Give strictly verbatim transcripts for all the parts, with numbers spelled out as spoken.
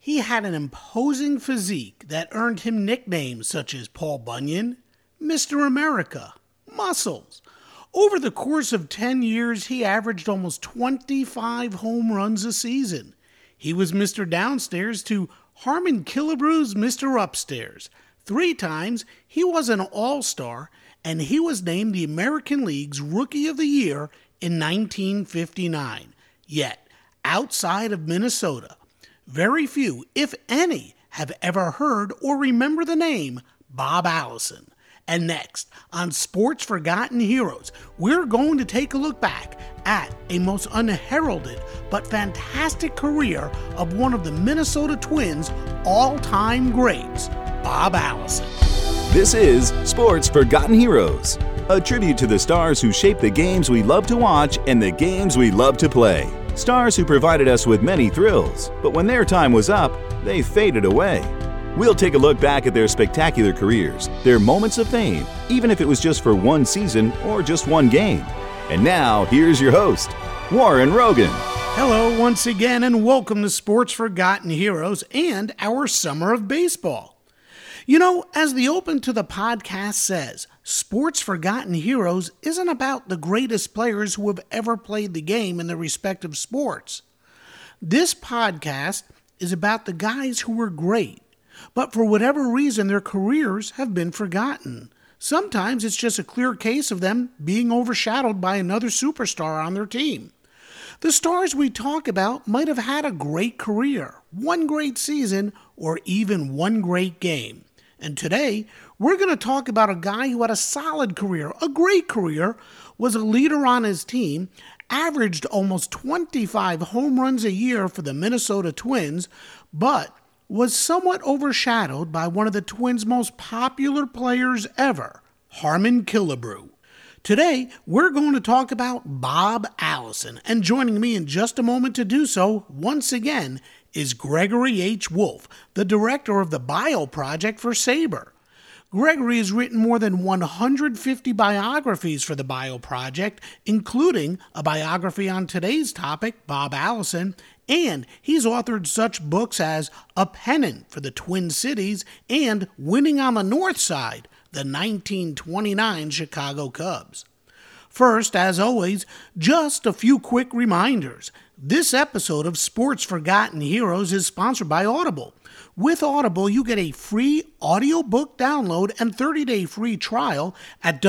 He had an imposing physique that earned him nicknames such as Paul Bunyan, Mister America, Muscles. Over the course of ten years, he averaged almost twenty-five home runs a season. He was Mister Downstairs to Harmon Killebrew's Mister Upstairs. Three times, he was an All-Star, and he was named the American League's Rookie of the Year in nineteen fifty-nine. Yet, outside of Minnesota, very few, if any, have ever heard or remember the name Bob Allison. And next, on Sports Forgotten Heroes, we're going to take a look back at a most unheralded but fantastic career of one of the Minnesota Twins' all-time greats, Bob Allison. This is Sports Forgotten Heroes, a tribute to the stars who shaped the games we love to watch and the games we love to play. Stars who provided us with many thrills, but when their time was up, they faded away. We'll take a look back at their spectacular careers, their moments of fame, even if it was just for one season or just one game. And now, here's your host, Warren Rogan. Hello once again, and welcome to Sports Forgotten Heroes and our Summer of Baseball. You know, as the open to the podcast says, Sports Forgotten Heroes isn't about the greatest players who have ever played the game in their respective sports. This podcast is about the guys who were great, but for whatever reason, their careers have been forgotten. Sometimes it's just a clear case of them being overshadowed by another superstar on their team. The stars we talk about might have had a great career, one great season, or even one great game. And today, we're going to talk about a guy who had a solid career, a great career, was a leader on his team, averaged almost twenty-five home runs a year for the Minnesota Twins, but was somewhat overshadowed by one of the Twins' most popular players ever, Harmon Killebrew. Today, we're going to talk about Bob Allison, and joining me in just a moment to do so, once again, is Gregory H. Wolf, the director of the Bio Project for SABR. Gregory has written more than one hundred fifty biographies for the Bio Project, including a biography on today's topic, Bob Allison, and he's authored such books as A Pennant for the Twin Cities and Winning on the North Side, the nineteen twenty-nine Chicago Cubs. First, as always, just a few quick reminders. This episode of Sports Forgotten Heroes is sponsored by Audible. With Audible, you get a free audiobook download and thirty-day free trial at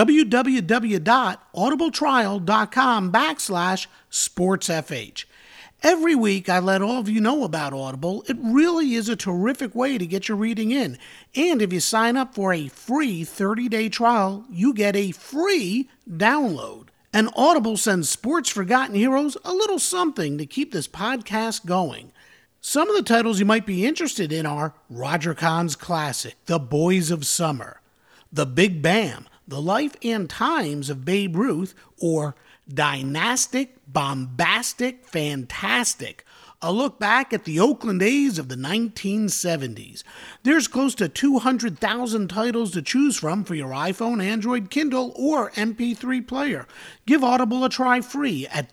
www.audibletrial.com backslash sportsfh. Every week, I let all of you know about Audible. It really is a terrific way to get your reading in. And if you sign up for a free thirty-day trial, you get a free download. And Audible sends Sports Forgotten Heroes a little something to keep this podcast going. Some of the titles you might be interested in are Roger Kahn's classic, The Boys of Summer, The Big Bam, The Life and Times of Babe Ruth, or Dynastic, Bombastic, Fantastic, a look back at the Oakland A's of the nineteen seventies. There's close to two hundred thousand titles to choose from for your iPhone, Android, Kindle, or M P three player. Give Audible a try free at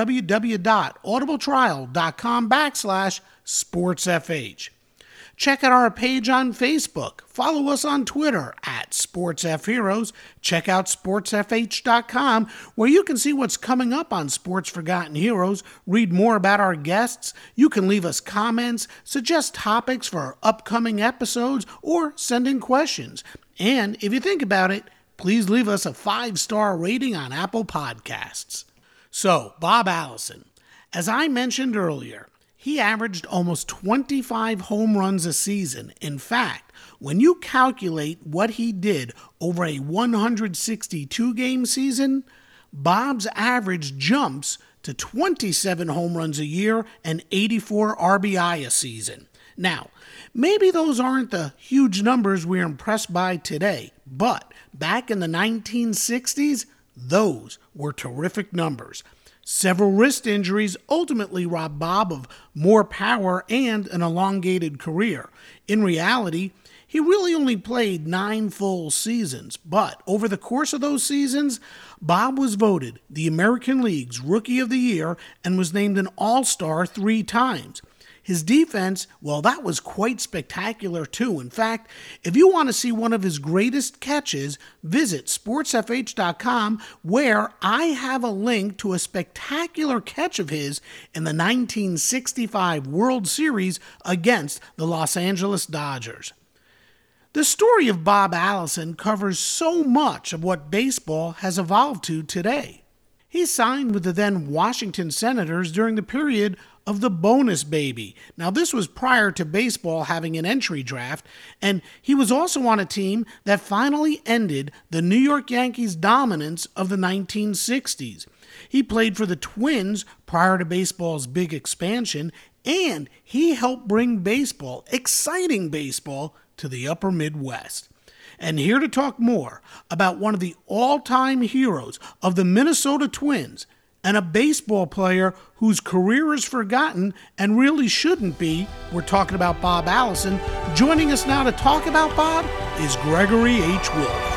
www.audibletrial.com backslash sportsfh. Check out our page on Facebook. Follow us on Twitter at SportsFHeroes. Check out sports f h dot com, where you can see what's coming up on Sports Forgotten Heroes, read more about our guests. You can leave us comments, suggest topics for our upcoming episodes, or send in questions. And if you think about it, please leave us a five-star rating on Apple Podcasts. So, Bob Allison, as I mentioned earlier, he averaged almost twenty-five home runs a season. In fact, when you calculate what he did over a one hundred sixty-two game season, Bob's average jumps to twenty-seven home runs a year and eighty-four R B I a season. Now, maybe those aren't the huge numbers we're impressed by today, but back in the nineteen sixties, those were terrific numbers. Several wrist injuries ultimately robbed Bob of more power and an elongated career. In reality, he really only played nine full seasons, but over the course of those seasons, Bob was voted the American League's Rookie of the Year and was named an All-Star three times. His defense, well, that was quite spectacular too. In fact, if you want to see one of his greatest catches, visit sports f h dot com, where I have a link to a spectacular catch of his in the nineteen sixty-five World Series against the Los Angeles Dodgers. The story of Bob Allison covers so much of what baseball has evolved to today. He signed with the then Washington Senators during the period of the bonus baby. Now, this was prior to baseball having an entry draft, and he was also on a team that finally ended the New York Yankees' dominance of the nineteen sixties. He played for the Twins prior to baseball's big expansion, and he helped bring baseball, exciting baseball, to the upper Midwest. And here to talk more about one of the all-time heroes of the Minnesota Twins and a baseball player whose career is forgotten and really shouldn't be, we're talking about Bob Allison. Joining us now to talk about Bob is Gregory H.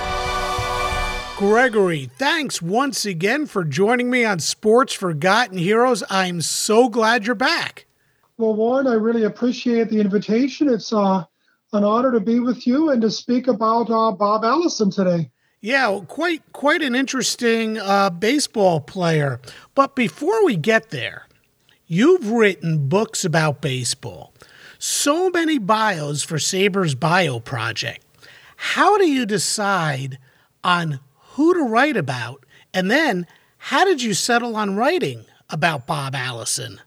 Wolf. Gregory, thanks once again for joining me on Sports Forgotten Heroes. I'm so glad you're back. Well, Warren, I really appreciate the invitation. It's uh an honor to be with you and to speak about uh, Bob Allison today. Yeah, quite quite an interesting uh, baseball player. But before we get there, you've written books about baseball. So many bios for Sabres Bio Project. How do you decide on who to write about? And then how did you settle on writing about Bob Allison?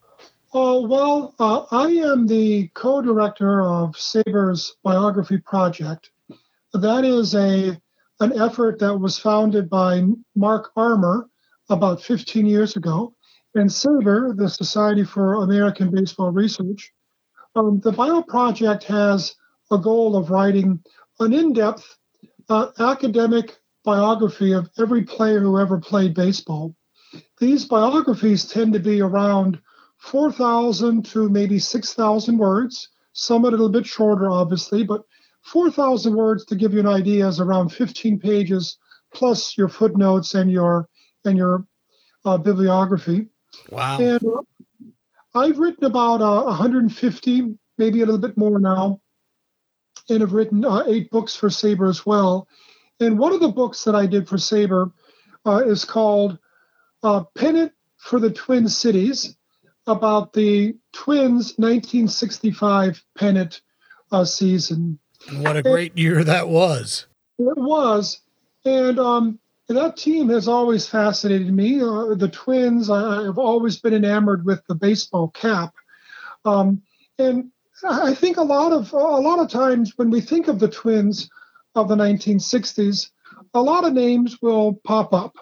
Oh, well, uh, I am the co-director of Sabres Biography Project. That is a an effort that was founded by Mark Armour about fifteen years ago. And SABR, the Society for American Baseball Research, um, the Bio Project has a goal of writing an in-depth uh, academic biography of every player who ever played baseball. These biographies tend to be around four thousand to maybe six thousand words, some a little bit shorter, obviously, but four thousand words, to give you an idea, is around fifteen pages, plus your footnotes and your and your uh, bibliography. Wow. And uh, I've written about uh, one hundred fifty, maybe a little bit more now, and I've written uh, eight books for SABR as well. And one of the books that I did for SABR uh, is called uh, Pennant for the Twin Cities, about the Twins' nineteen sixty-five pennant uh, season. And what a great and year that was. It was. And um, that team has always fascinated me. Uh, the Twins, I, I've always been enamored with the baseball cap. Um, and I think a lot of a lot of times when we think of the Twins of the nineteen sixties, a lot of names will pop up.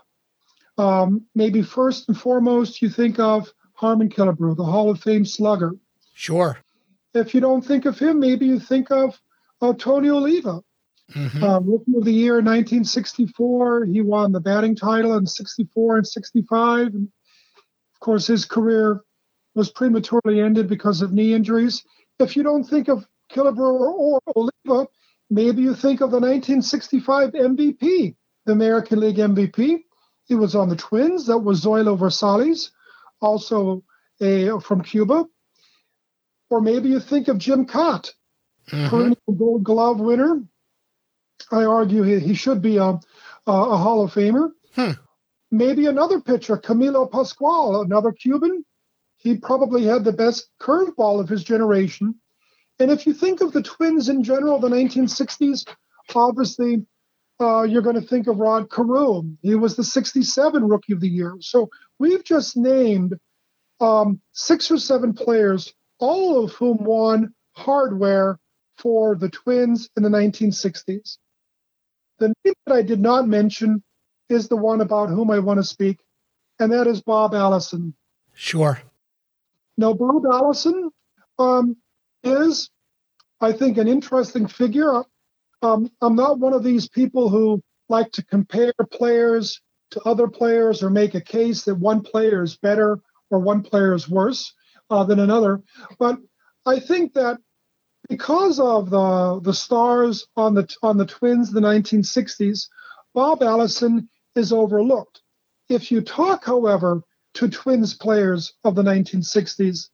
Um, maybe first and foremost, you think of Harmon Killebrew, the Hall of Fame slugger. Sure. If you don't think of him, maybe you think of uh, Tony Oliva. Mm-hmm. Uh, Rookie of the Year in nineteen sixty-four. He won the batting title in sixty-four and sixty-five. And of course, his career was prematurely ended because of knee injuries. If you don't think of Killebrew or, or Oliva, maybe you think of the nineteen sixty-five M V P, the American League M V P. He was on the Twins. That was Zoilo Versalles, also a, from Cuba. Or maybe you think of Jim Cott, mm-hmm. perennial Gold Glove winner. I argue he, he should be a, a, a Hall of Famer. Hmm. Maybe another pitcher, Camilo Pascual, another Cuban. He probably had the best curveball of his generation. And if you think of the Twins in general, the nineteen sixties, obviously uh, you're going to think of Rod Carew. He was the sixty-seven Rookie of the Year. So we've just named um, six or seven players, all of whom won hardware for the Twins in the nineteen sixties. The name that I did not mention is the one about whom I want to speak, and that is Bob Allison. Sure. Now, Bob Allison um, is, I think, an interesting figure. Um, I'm not one of these people who like to compare players to other players or make a case that one player is better or one player is worse uh, than another. But I think that because of the the stars on the on the Twins in the nineteen sixties, Bob Allison is overlooked. If you talk, however, to Twins players of the nineteen sixties,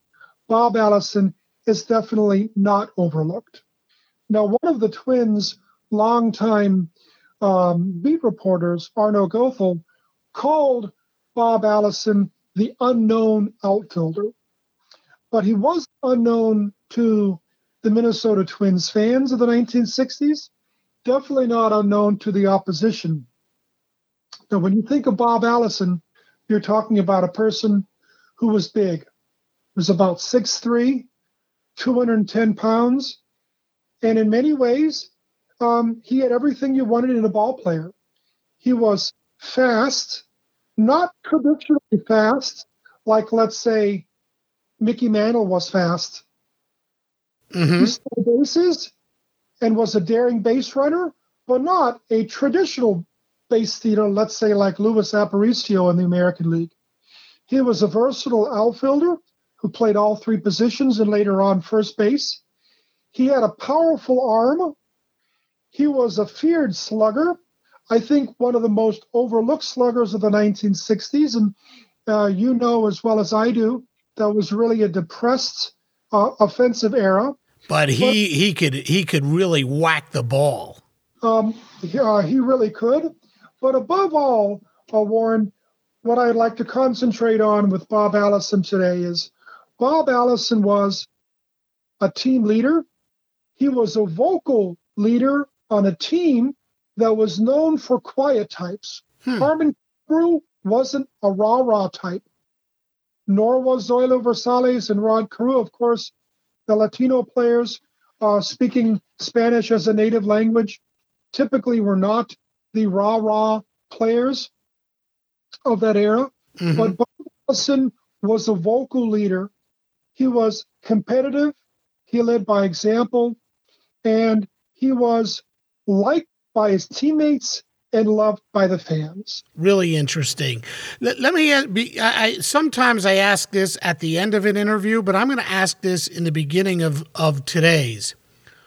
Bob Allison is definitely not overlooked. Now, one of the Twins' longtime um, beat reporters, Arno Goethel, called Bob Allison the unknown outfielder. But he was unknown to the Minnesota Twins fans of the nineteen sixties, definitely not unknown to the opposition. Now, when you think of Bob Allison, you're talking about a person who was big. He was about six three, two hundred ten pounds, and in many ways, um, he had everything you wanted in a ball player. He was fast, not traditionally fast, like, let's say, Mickey Mantle was fast. Mm-hmm. He stole bases and was a daring base runner, but not a traditional base stealer, let's say like Luis Aparicio in the American League. He was a versatile outfielder who played all three positions and later on first base. He had a powerful arm. He was a feared slugger. I think one of the most overlooked sluggers of the nineteen sixties, and uh, you know as well as I do, that was really a depressed uh, offensive era. But he but, he could he could really whack the ball. Um, he, uh, he really could. But above all, uh, Warren, what I'd like to concentrate on with Bob Allison today is Bob Allison was a team leader. He was a vocal leader on a team that was known for quiet types. Hmm. Carmen Carew wasn't a rah-rah type, nor was Zoilo Versales and Rod Carew. Of course, the Latino players uh, speaking Spanish as a native language typically were not the rah-rah players of that era. Mm-hmm. But Bob Allison was a vocal leader. He was competitive. He led by example. And he was liked by his teammates and loved by the fans. Really interesting. Let, let me be, I, I sometimes I ask this at the end of an interview, but I'm going to ask this in the beginning of, of today's.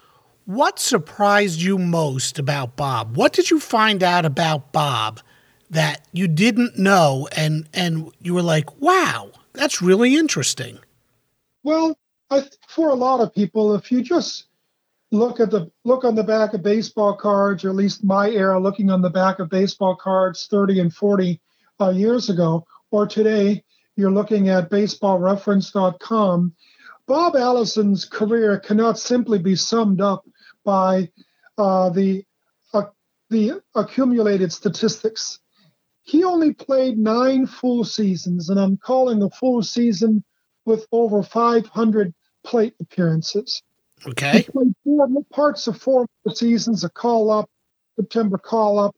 What surprised you most about Bob? What did you find out about Bob that you didn't know and, and you were like, wow, that's really interesting? Well, I, for a lot of people, if you just look at the look on the back of baseball cards, or at least my era, looking on the back of baseball cards thirty and forty uh, years ago, or today, you're looking at baseball reference dot com. Bob Allison's career cannot simply be summed up by uh, the uh, the accumulated statistics. He only played nine full seasons, and I'm calling a full season with over five hundred plate appearances. Okay. He played four parts of four seasons, a call-up, September call-up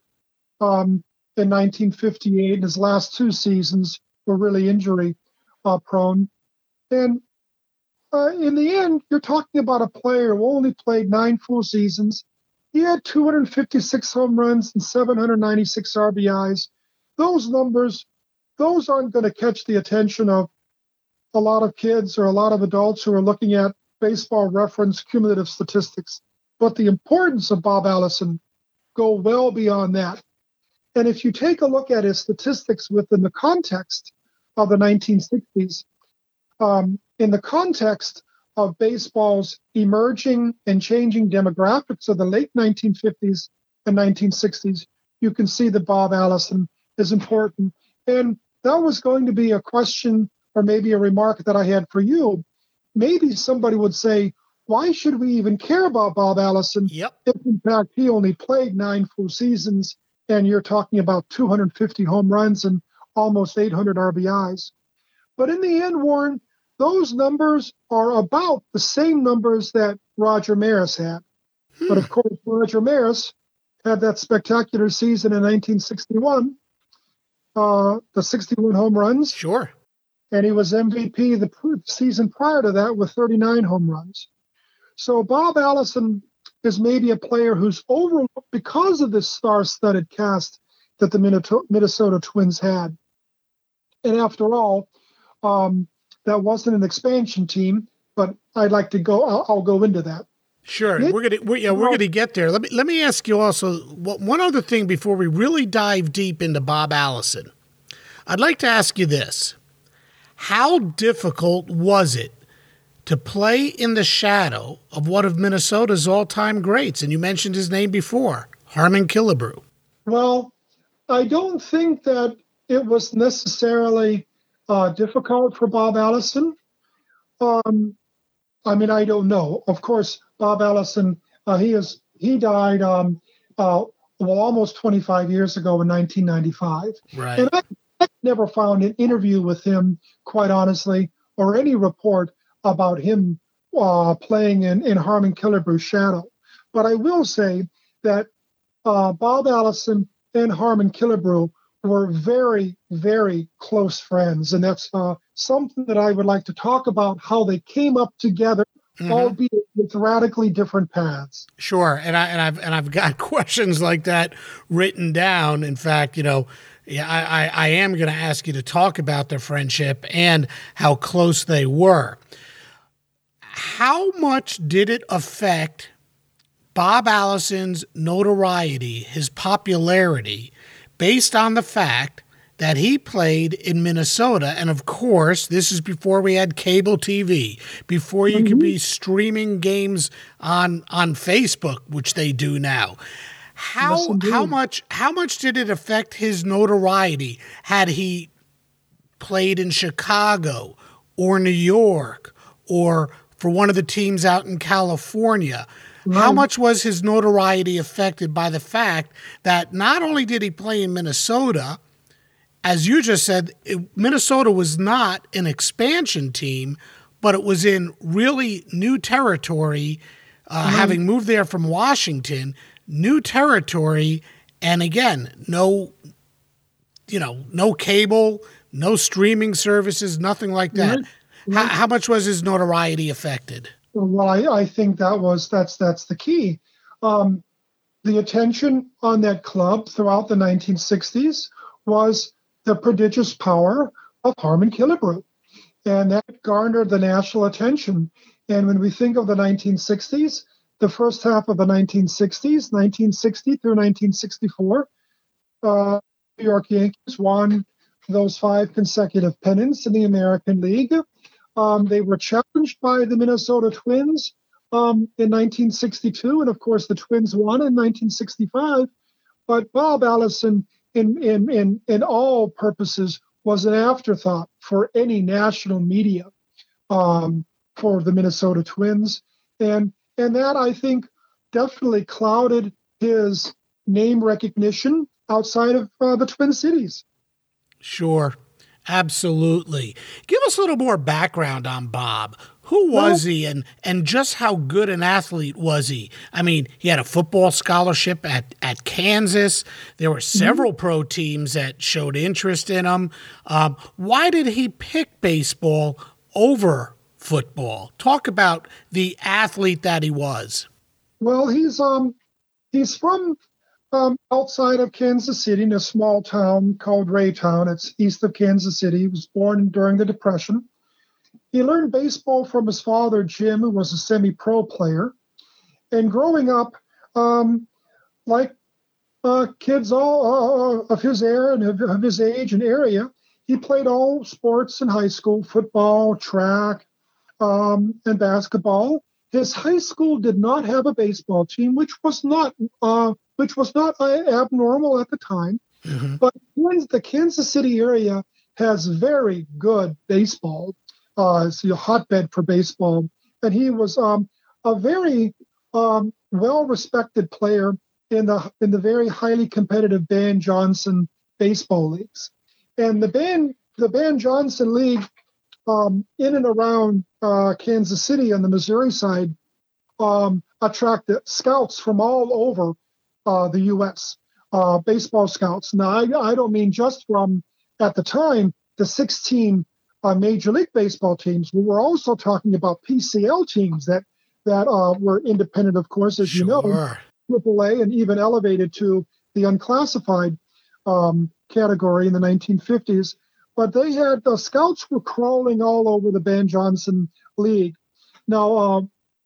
um, in nineteen fifty-eight. And his last two seasons were really injury-prone. Uh, and uh, in the end, you're talking about a player who only played nine full seasons. He had two hundred fifty-six home runs and seven hundred ninety-six R B Is. Those numbers, those aren't going to catch the attention of a lot of kids or a lot of adults who are looking at baseball reference cumulative statistics. But the importance of Bob Allison go well beyond that. And if you take a look at his statistics within the context of the nineteen sixties, um, in the context of baseball's emerging and changing demographics of the late nineteen fifties and nineteen sixties, you can see that Bob Allison is important. And that was going to be a question or maybe a remark that I had for you. Maybe somebody would say, why should we even care about Bob Allison yep. if, in fact, he only played nine full seasons and you're talking about two hundred fifty home runs and almost eight hundred R B Is? But in the end, Warren, those numbers are about the same numbers that Roger Maris had. Hmm. But, of course, Roger Maris had that spectacular season in nineteen sixty-one, uh, the sixty-one home runs. Sure. And he was M V P the season prior to that with thirty-nine home runs. So Bob Allison is maybe a player who's overlooked because of this star-studded cast that the Minnesota Twins had. And after all, um, that wasn't an expansion team, but I'd like to go. I'll, I'll go into that. Sure, it, we're gonna we're, yeah we're gonna get there. Let me let me ask you also one other thing before we really dive deep into Bob Allison. I'd like to ask you this. How difficult was it to play in the shadow of one of Minnesota's all-time greats? And you mentioned his name before, Harmon Killebrew. Well, I don't think that it was necessarily uh, difficult for Bob Allison. Um, I mean, I don't know. Of course, Bob Allison, uh, he is he died um, uh, well almost twenty-five years ago in nineteen ninety-five. Right. And I, I never found an interview with him, quite honestly, or any report about him uh, playing in, in Harmon Killebrew's shadow. But I will say that uh, Bob Allison and Harmon Killebrew were very, very close friends. And that's uh, something that I would like to talk about, how they came up together, mm-hmm. albeit with radically different paths. Sure. And, I, and, I've, and I've got questions like that written down. In fact, you know, yeah, I, I, I am going to ask you to talk about their friendship and how close they were. How much did it affect Bob Allison's notoriety, his popularity, based on the fact that he played in Minnesota? And of course, this is before we had cable T V, before you mm-hmm. could be streaming games on on Facebook, which they do now. How yes, how much how much did it affect his notoriety had he played in Chicago or New York or for one of the teams out in California? Right. How much was his notoriety affected by the fact that not only did he play in Minnesota, as you just said, it, Minnesota was not an expansion team, but it was in really new territory, uh, right. having moved there from Washington, new territory, and again, no, you know, no cable, no streaming services, nothing like that. Right. Right. How, how much was his notoriety affected? Well, I, I think that was that's that's the key. Um, the attention on that club throughout the nineteen sixties was the prodigious power of Harmon Killebrew, and that garnered the national attention. And when we think of the nineteen sixties, the first half of the nineteen sixties, nineteen sixty through nineteen sixty-four, uh, New York Yankees won those five consecutive pennants in the American League. Um, they were challenged by the Minnesota Twins um, in nineteen sixty-two, and of course the Twins won in nineteen sixty-five. But Bob Allison, in in in in all purposes, was an afterthought for any national media um, for the Minnesota Twins, and and that I think definitely clouded his name recognition outside of uh, the Twin Cities. Sure. Absolutely. Give us a little more background on Bob. Who was well, he and, and just how good an athlete was he? I mean, he had a football scholarship at, at Kansas. There were several mm-hmm. pro teams that showed interest in him. Um, why did he pick baseball over football? Talk about the athlete that he was. Well, he's um he's from Um, outside of Kansas City, in a small town called Raytown. It's east of Kansas City. He was born during the Depression. He learned baseball from his father, Jim, who was a semi-pro player. And growing up, um, like uh, kids all uh, of his era and of, of his age and area, he played all sports in high school: football, track, um, and basketball. His high school did not have a baseball team, which was not uh, which was not abnormal at the time. Mm-hmm. But the Kansas City area has very good baseball. Uh, it's a hotbed for baseball. And he was um, a very um, well-respected player in the in the very highly competitive Ban Johnson baseball leagues. And the Ban the Ban Johnson League um, in and around uh, Kansas City on the Missouri side um, attracted scouts from all over uh, the U S, uh, baseball scouts. Now, I, I don't mean just from, at the time, the sixteen uh, Major League Baseball teams. We were also talking about P C L teams that, that uh, were independent, of course, as sure. you know, triple A, and even elevated to the unclassified um, category in the nineteen fifties. But they had, the scouts were crawling all over the Ban Johnson League. Now, uh,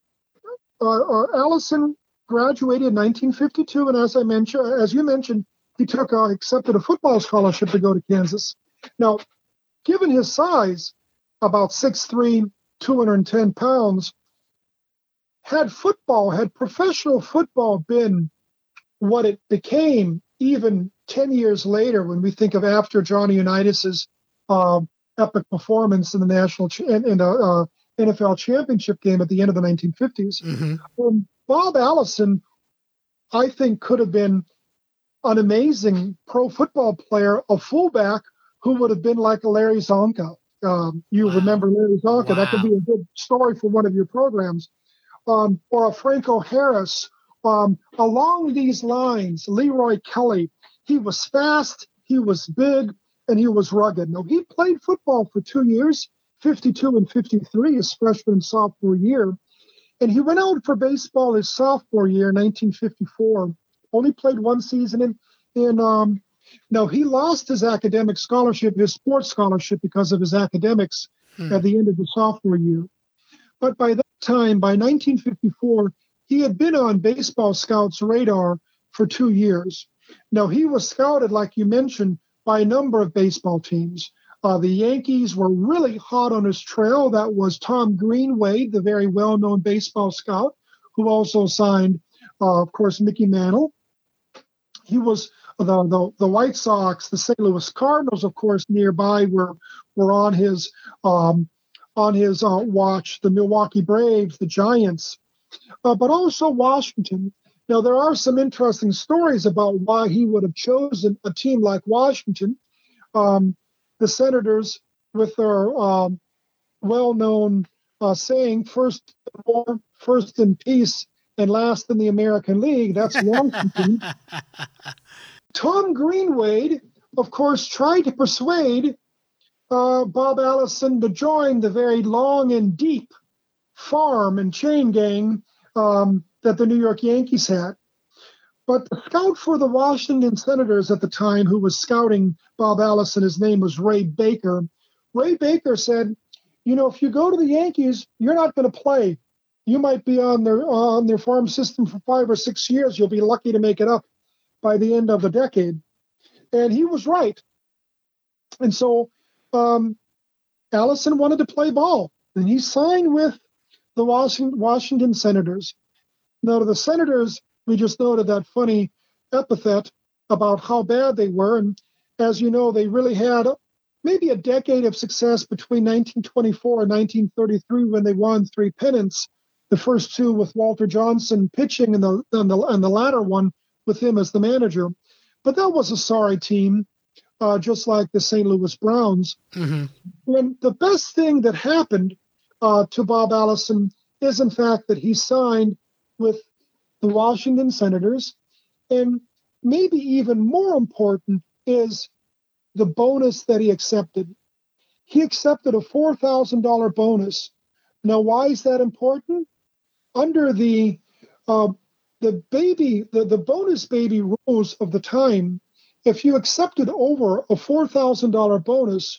uh, uh, Allison graduated in nineteen fifty-two, and as I mentioned, as you mentioned, he took uh, accepted a football scholarship to go to Kansas. Now, given his size, about six three, two hundred ten pounds. Had football, had professional football been what it became even ten years later, when we think of after Johnny Unitas's um, epic performance in the national ch- in, in the uh, N F L championship game at the end of the nineteen fifties, mm-hmm. um, Bob Allison, I think, could have been an amazing pro football player, a fullback who would have been like a Larry Zonka. Um, you wow. remember Larry Zonka? Wow. That could be a good story for one of your programs. Um, or a Franco Harris. Um, along these lines, Leroy Kelly, he was fast, he was big, and he was rugged. Now, he played football for two years, fifty-two and fifty-three, his freshman and sophomore year. And he went out for baseball his sophomore year, nineteen fifty-four. Only played one season in, in um, no, he lost his academic scholarship, his sports scholarship, because of his academics hmm. at the end of the sophomore year. But by that time, by nineteen fifty-four, he had been on Baseball Scouts' radar for two years. Now, he was scouted, like you mentioned, by a number of baseball teams. Uh, the Yankees were really hot on his trail. That was Tom Greenway, the very well-known baseball scout, who also signed, uh, of course, Mickey Mantle. He was the, the the White Sox, the Saint Louis Cardinals, of course, nearby were were on his um, on his uh, watch. The Milwaukee Braves, the Giants, uh, but also Washington. Now, there are some interesting stories about why he would have chosen a team like Washington. Um, the Senators, with their um, well-known uh, saying, first in war, first in peace, and last in the American League. That's Washington. Tom Greenway, of course, tried to persuade uh, Bob Allison to join the very long and deep farm and chain gang um, that the New York Yankees had. But the scout for the Washington Senators at the time, who was scouting Bob Allison, his name was Ray Baker. Ray Baker said, you know, if you go to the Yankees, you're not going to play. You might be on their on their farm system for five or six years. You'll be lucky to make it up by the end of the decade. And he was right. And so um, Allison wanted to play ball, and he signed with the Washington, Washington Senators. Now, to the Senators, we just noted that funny epithet about how bad they were. And as you know, they really had maybe a decade of success between nineteen twenty-four and nineteen thirty-three, when they won three pennants. The first two with Walter Johnson pitching, and the, and the, and the latter one with him as the manager. But that was a sorry team, uh, just like the Saint Louis Browns. Mm-hmm. And the best thing that happened uh, to Bob Allison is, in fact, that he signed with the Washington Senators. And maybe even more important is the bonus that he accepted. He accepted a four thousand dollars bonus. Now, why is that important? Under the uh, the baby, the, the bonus baby rules of the time, if you accepted over a four thousand dollars bonus,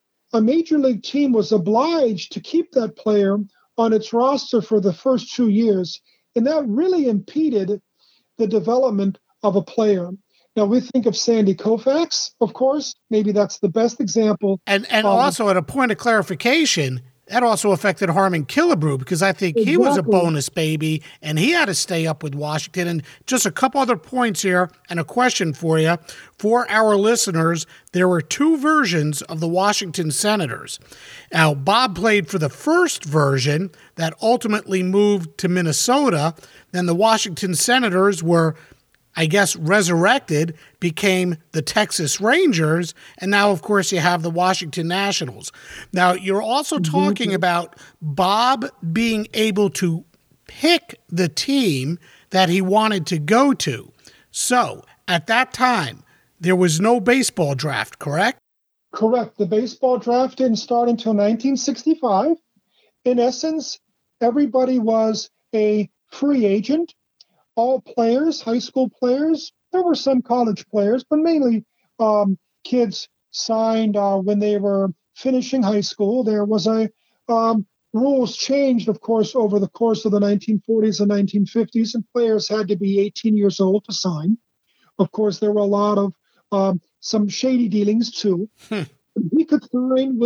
a major league team was obliged to keep that player on its roster for the first two years. And that really impeded the development of a player. Now, we think of Sandy Koufax, of course. Maybe that's the best example. And and um, also, at a point of clarification, that also affected Harmon Killebrew, because I think exactly. he was a bonus baby, and he had to stay up with Washington. And just a couple other points here, and a question for you. For our listeners, there were two versions of the Washington Senators. Now, Bob played for the first version that ultimately moved to Minnesota. Then the Washington Senators were, I guess, resurrected, became the Texas Rangers, and now, of course, you have the Washington Nationals. Now, you're also talking mm-hmm. about Bob being able to pick the team that he wanted to go to. So, at that time, there was no baseball draft, correct? Correct. The baseball draft didn't start until nineteen sixty-five. In essence, everybody was a free agent. All players, high school players, there were some college players, but mainly um, kids signed uh, when they were finishing high school. There was a um, rules changed, of course, over the course of the nineteen forties and nineteen fifties, and players had to be eighteen years old to sign. Of course, there were a lot of um, some shady dealings too. Hmm. He could sign with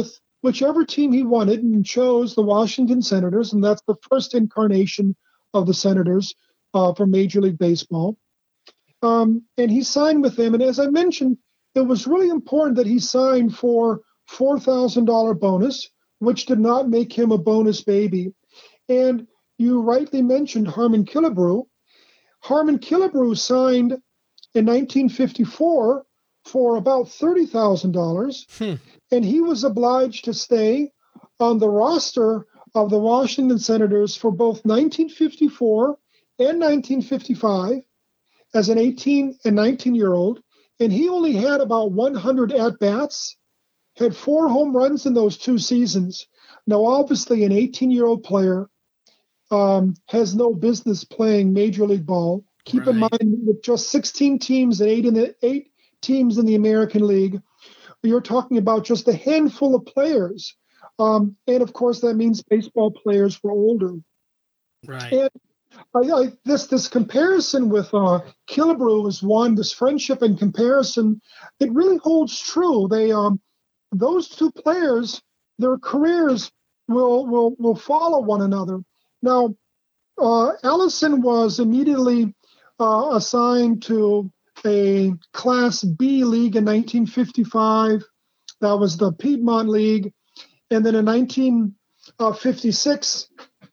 whichever team he wanted and chose the Washington Senators, and that's the first incarnation of the Senators uh, for Major League Baseball. Um, and he signed with them. And as I mentioned, it was really important that he signed for four thousand dollars bonus, which did not make him a bonus baby. And you rightly mentioned Harmon Killebrew. Harmon Killebrew signed in nineteen fifty-four for about thirty thousand dollars, hmm. and he was obliged to stay on the roster of the Washington Senators for both nineteen fifty-four and nineteen fifty-five as an eighteen and nineteen-year-old, and he only had about one hundred at-bats, had four home runs in those two seasons. Now, obviously, an eighteen-year-old player um, has no business playing Major League Ball. Keep right. in mind, with just sixteen teams and eight in the eight teams in the American League, you're talking about just a handful of players. Um, and of course, that means baseball players were older. Right. And I, I, this this comparison with uh, Killebrew is one. This friendship and comparison, it really holds true. They um, those two players, their careers will will will follow one another. Now, uh, Allison was immediately uh, assigned to a Class B league in nineteen fifty-five. That was the Piedmont League. And then in nineteen fifty-six,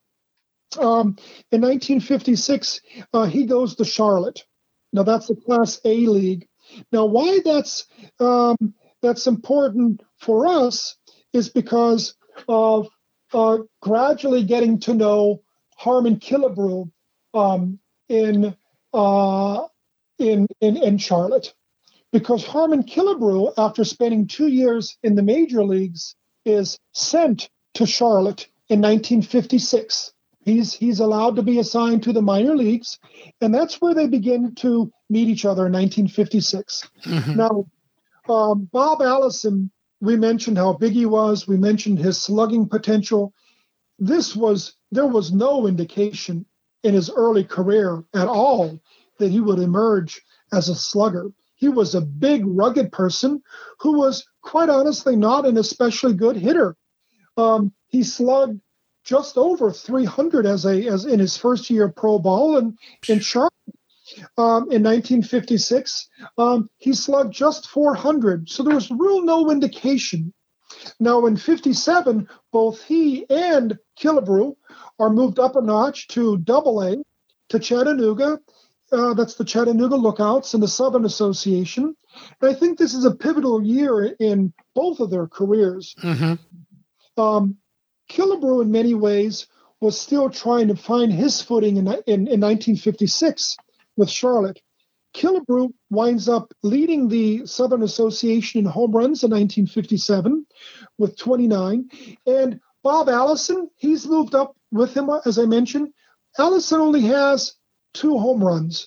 um, in nineteen fifty-six, uh, he goes to Charlotte. Now that's the Class A league. Now, why that's um, that's important for us is because of uh, gradually getting to know Harmon Killebrew um, in, uh, in in in Charlotte, because Harmon Killebrew, after spending two years in the major leagues, is sent to Charlotte in nineteen fifty-six. He's he's allowed to be assigned to the minor leagues, and that's where they begin to meet each other in nineteen fifty-six. Mm-hmm. Now, um, Bob Allison, we mentioned how big he was. We mentioned his slugging potential. This was there was no indication in his early career at all that he would emerge as a slugger. He was a big, rugged person who was, quite honestly, not an especially good hitter. Um, he slugged just over three hundred as a as in his first year of pro ball, and in Charlotte um, in nineteen fifty-six, um, he slugged just four hundred. So there was real no indication. Now in fifty-seven, both he and Killebrew are moved up a notch to Double A, to Chattanooga. Uh, that's the Chattanooga Lookouts and the Southern Association. And I think this is a pivotal year in both of their careers. Mm-hmm. Um, Killebrew, in many ways, was still trying to find his footing in, in, in nineteen fifty-six with Charlotte. Killebrew winds up leading the Southern Association in home runs in nineteen fifty-seven with twenty-nine. And Bob Allison, he's moved up with him, as I mentioned. Allison only has two home runs.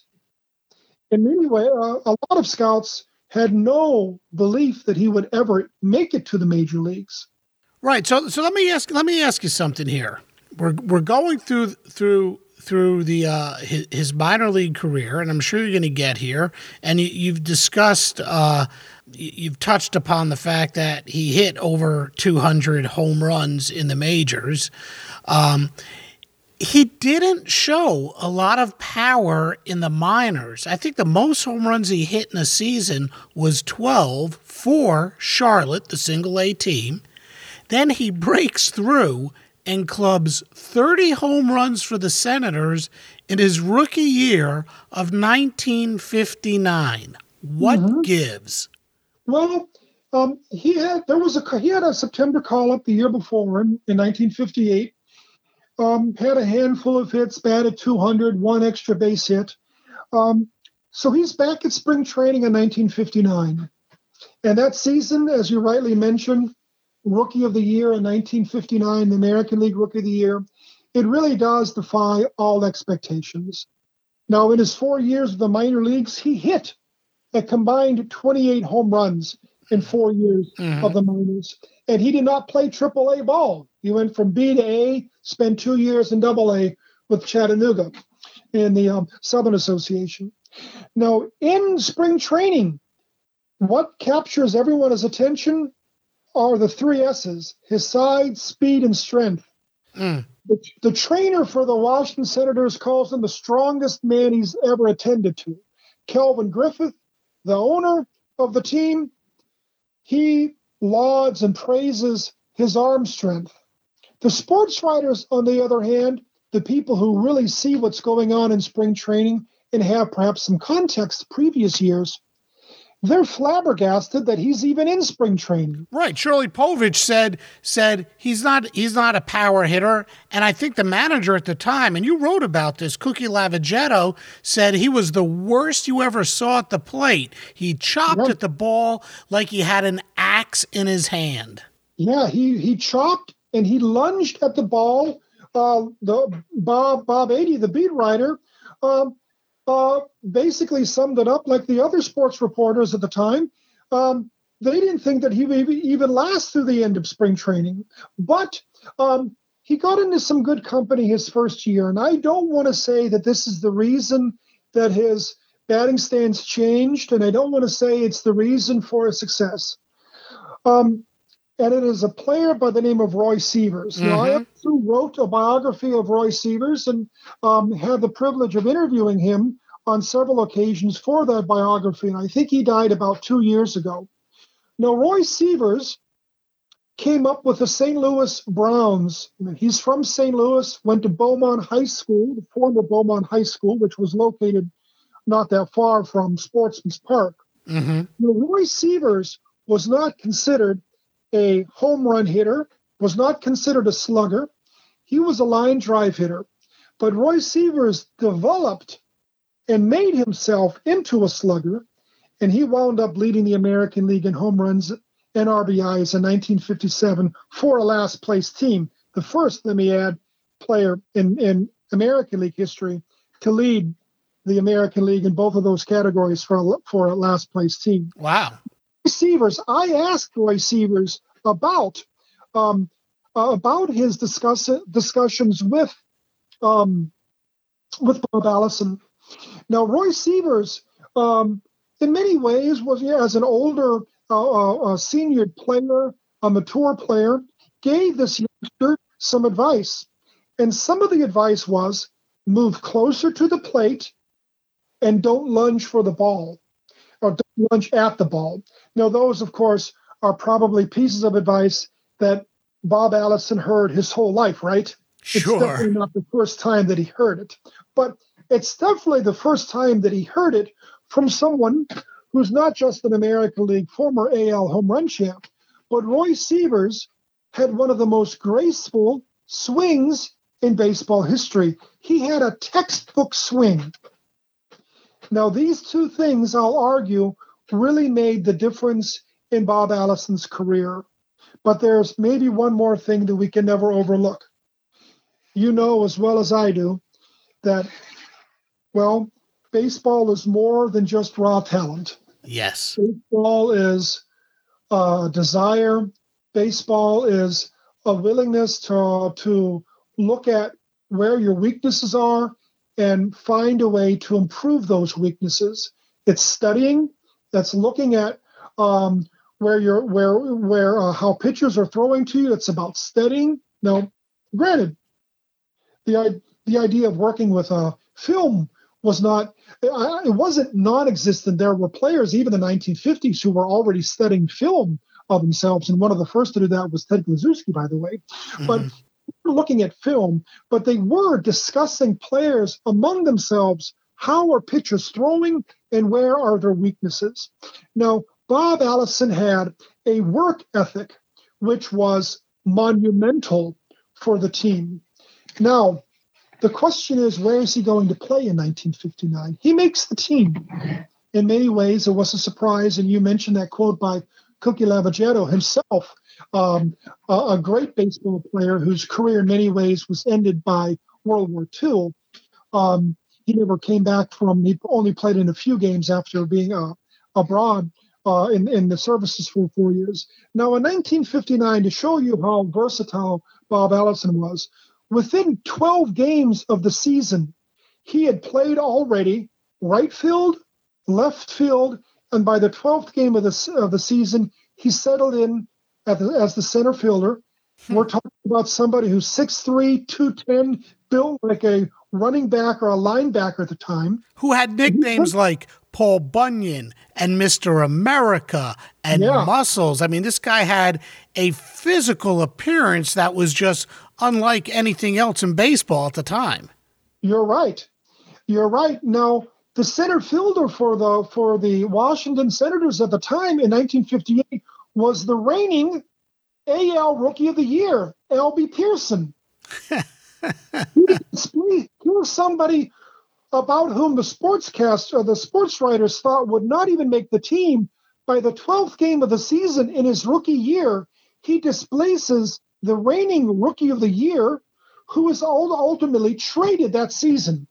And anyway, uh, a lot of scouts had no belief that he would ever make it to the major leagues. Right. So, so let me ask. Let me ask you something here. We're we're going through through through the uh, his, his minor league career, and I'm sure you're going to get here. And you, you've discussed, uh, you've touched upon the fact that he hit over two hundred home runs in the majors. Um, He didn't show a lot of power in the minors. I think the most home runs he hit in a season was twelve for Charlotte, the single A team. Then he breaks through and clubs thirty home runs for the Senators in his rookie year of nineteen fifty-nine. What mm-hmm. gives? Well, um, he had there was a he had a September call-up the year before in, in nineteen fifty-eight. Um, had a handful of hits, batted two hundred, one extra base hit. Um, so he's back at spring training in nineteen fifty-nine. And that season, as you rightly mentioned, Rookie of the Year in nineteen fifty-nine, the American League Rookie of the Year, it really does defy all expectations. Now, in his four years of the minor leagues, he hit a combined twenty-eight home runs in four years mm-hmm. of the minors. And he did not play triple A ball. He went from B to A, spent two years in double A with Chattanooga in the um, Southern Association. Now, in spring training, what captures everyone's attention? are the three S's: his size, speed, and strength. Mm. The, the trainer for the Washington Senators calls him the strongest man he's ever attended to. Calvin Griffith, the owner of the team, he lauds and praises his arm strength. The sports writers, on the other hand, the people who really see what's going on in spring training and have perhaps some context previous years, they're flabbergasted that he's even in spring training. Right. Shirley Povich said said he's not he's not a power hitter. And I think the manager at the time, and you wrote about this, Cookie Lavagetto, said he was the worst you ever saw at the plate. He chopped Right. at the ball like he had an axe in his hand. Yeah, he he chopped and he lunged at the ball. Uh, the Bob Bob Adie, the beat writer, um, uh, basically summed it up like the other sports reporters at the time. Um, they didn't think that he would even last through the end of spring training. But um, he got into some good company his first year. And I don't want to say that this is the reason that his batting stance changed. And I don't want to say it's the reason for his success. Um, and it is a player by the name of Roy Sievers. Mm-hmm. Now, I also wrote a biography of Roy Sievers and um, had the privilege of interviewing him on several occasions for that biography. And I think he died about two years ago. Now, Roy Sievers came up with the Saint Louis Browns. He's from Saint Louis, went to Beaumont High School, the former Beaumont High School, which was located not that far from Sportsman's Park. Mm-hmm. Now, Roy Sievers was not considered a home run hitter, was not considered a slugger. He was a line drive hitter. But Roy Sievers developed and made himself into a slugger, and he wound up leading the American League in home runs and R B Is in nineteen fifty-seven for a last-place team. The first, let me add, player in, in American League history to lead the American League in both of those categories for a, for a last-place team. Wow. Sievers, I asked Roy Sievers about um, uh, about his discuss, discussions with um, with Bob Allison. Now, Roy Sievers, um, in many ways, was yeah, as an older uh, uh, senior player, a mature player, gave this youngster some advice, and some of the advice was move closer to the plate and don't lunge for the ball. Or don't lunge at the ball. Now, those, of course, are probably pieces of advice that Bob Allison heard his whole life, right? Sure. It's definitely not the first time that he heard it. But it's definitely the first time that he heard it from someone who's not just an American League former A L home run champ, but Roy Sievers had one of the most graceful swings in baseball history. He had a textbook swing. Now, these two things, I'll argue, really made the difference in Bob Allison's career. But there's maybe one more thing that we can never overlook. You know as well as I do that, well, baseball is more than just raw talent. Yes. Baseball is a desire. Baseball is a willingness to, to look at where your weaknesses are and find a way to improve those weaknesses. It's studying. That's looking at um, where you're, where, where, uh, how pitchers are throwing to you. It's about studying. Now, granted, the the idea of working with a film was not, it wasn't non-existent. There were players, even in the nineteen fifties, who were already studying film of themselves, and one of the first to do that was Ted Kluszewski, by the way. Mm-hmm. But looking at film, but they were discussing players among themselves. How are pitchers throwing and where are their weaknesses? Now, Bob Allison had a work ethic which was monumental for the team. Now, the question is, where is he going to play in nineteen fifty-nine? He makes the team. In many ways, it was a surprise, and you mentioned that quote by Cookie Lavagetto himself, um, a, a great baseball player whose career in many ways was ended by World War Two. Um, he never came back from, he only played in a few games after being uh, abroad uh, in, in the services for four years. Now, in nineteen fifty-nine, to show you how versatile Bob Allison was, within twelve games of the season, he had played already right field, left field, and by the twelfth game of the, of the season, he settled in at the, as the center fielder. Hmm. We're talking about somebody who's six three, two ten, built like a running back or a linebacker at the time. Who had nicknames he, like Paul Bunyan and Mister America and yeah. Muscles. I mean, this guy had a physical appearance that was just unlike anything else in baseball at the time. You're right. You're right. Now, the center fielder for the for the Washington Senators at the time in nineteen fifty-eight was the reigning A L Rookie of the Year, Albie Pearson. he was somebody about whom the sportscast or the sports writers thought would not even make the team. By the twelfth game of the season in his rookie year, he displaces the reigning Rookie of the Year, who was ultimately traded that season.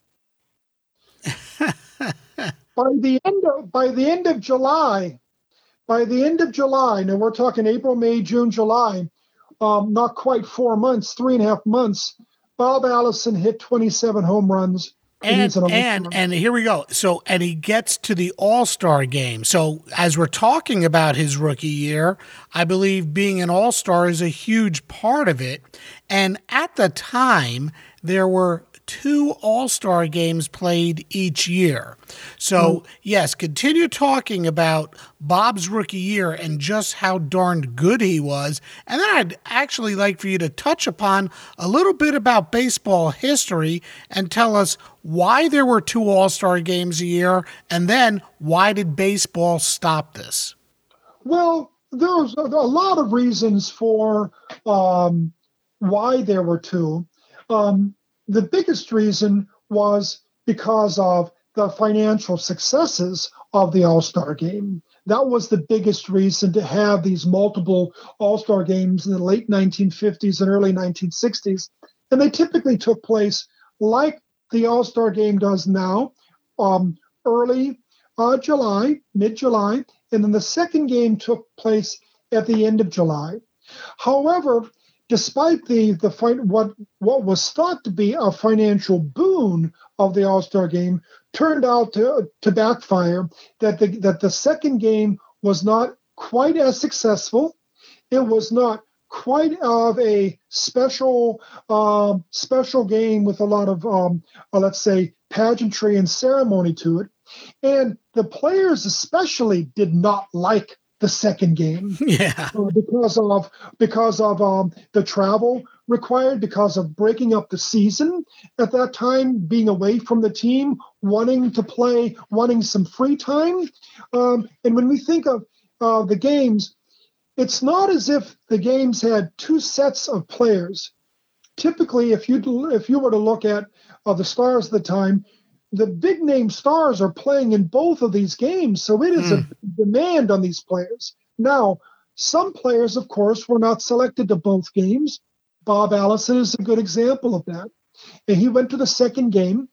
by the end of by the end of July, by the end of July, now we're talking April, May, June, July, um, not quite four months, three and a half months, Bob Allison hit twenty-seven home runs. And and and here we go. So and he gets to the All-Star game. So as we're talking about his rookie year, I believe being an All-Star is a huge part of it. And at the time, there were two All-Star games played each year. So, mm. yes, continue talking about Bob's rookie year and just how darned good he was. And then I'd actually like for you to touch upon a little bit about baseball history and tell us why there were two All-Star games a year, and then why did baseball stop this? Well, there's a lot of reasons for um, why there were two. Um, The biggest reason was because of the financial successes of the All-Star game. That was the biggest reason to have these multiple All-Star games in the late nineteen fifties and early nineteen sixties. And they typically took place like the All-Star game does now, um, early uh, July, mid-July, and then the second game took place at the end of July. However, despite the the what what was thought to be a financial boon of the All-Star game, turned out to to backfire. That the that the second game was not quite as successful. It was not quite of a special um, special game with a lot of um, uh, let's say pageantry and ceremony to it, and the players especially did not like the second game, yeah, uh, because of because of um, the travel required, because of breaking up the season at that time, being away from the team, wanting to play, wanting some free time. Um, and when we think of uh, the games, it's not as if the games had two sets of players. Typically, if you if you were to look at uh, the Stars at the time, the big name stars are playing in both of these games, so it is mm. a demand on these players. Now, some players, of course, were not selected to both games. Bob Allison is a good example of that. And he went to the second game,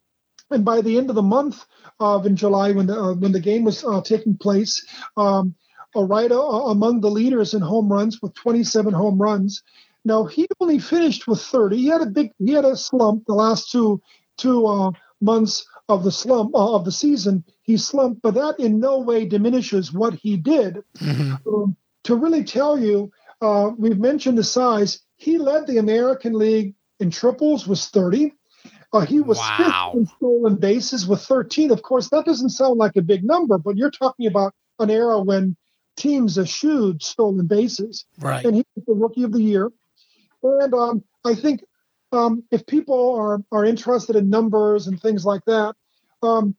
and by the end of the month of in July, when the uh, when the game was uh, taking place, um, a right uh, among the leaders in home runs with twenty-seven home runs. Now, he only finished with thirty. He had a big, he had a slump the last two two. Uh, months of the slump uh, of the season. He slumped, but that in no way diminishes what he did. Mm-hmm. Um, to really tell you, uh, we've mentioned the size. He led the American League in triples, was thirty. Uh, he was wow. fifth in stolen bases with thirteen. Of course, that doesn't sound like a big number, but you're talking about an era when teams eschewed stolen bases. Right. And he was the Rookie of the Year. And um, I think Um, if people are, are interested in numbers and things like that, um,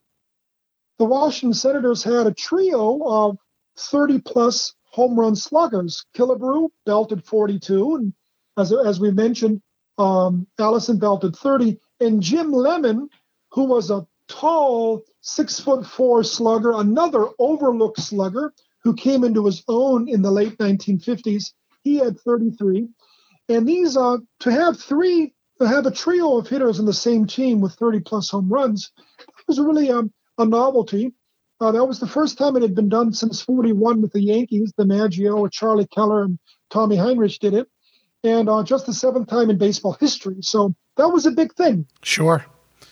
the Washington Senators had a trio of thirty-plus home run sluggers. Killebrew belted forty-two, and as, as we mentioned, um, Allison belted thirty, and Jim Lemon, who was a tall six foot four slugger, another overlooked slugger who came into his own in the late nineteen fifties, he had thirty-three. And these, uh, to have three To have a trio of hitters in the same team with thirty-plus home runs, that was really um, a novelty. Uh, that was the first time it had been done since forty-one with the Yankees. The Maggio with Charlie Keller and Tommy Heinrich did it. And uh, just the seventh time in baseball history. So that was a big thing. Sure.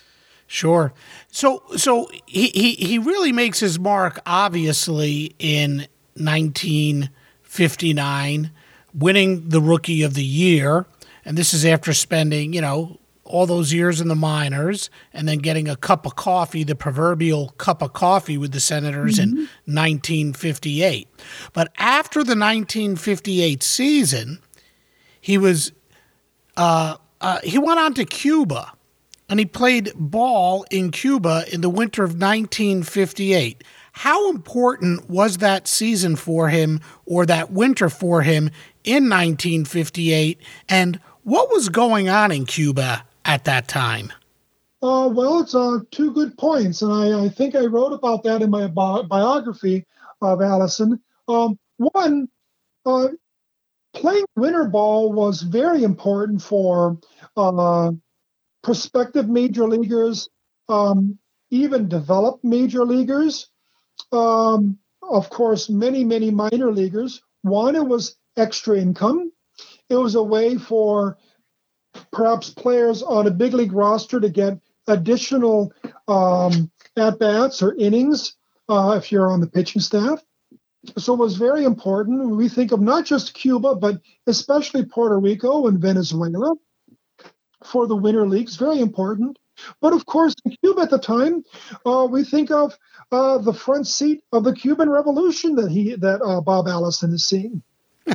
Sure. So so he, he, he really makes his mark, obviously, in nineteen fifty-nine winning the Rookie of the Year. And this is after spending, you know, all those years in the minors and then getting a cup of coffee, the proverbial cup of coffee with the Senators mm-hmm. in nineteen fifty-eight. But after the nineteen fifty-eight season, he was uh, uh, he went on to Cuba. And he played ball in Cuba in the winter of nineteen fifty-eight. How important was that season for him, or that winter for him in nineteen fifty-eight? And what was going on in Cuba at that time? Uh, well, it's uh, two good points. And I, I think I wrote about that in my bi- biography of Allison. Um, one, uh, playing winter ball was very important for uh, prospective major leaguers, um, even developed major leaguers. Um, of course, many, many minor leaguers. One, it was extra income. It was a way for perhaps players on a big league roster to get additional um, at-bats or innings uh, if you're on the pitching staff. So it was very important. We think of not just Cuba, but especially Puerto Rico and Venezuela for the winter leagues, very important. But of course, in Cuba at the time, uh, we think of uh, the front seat of the Cuban Revolution that he that uh, Bob Allison is seeing.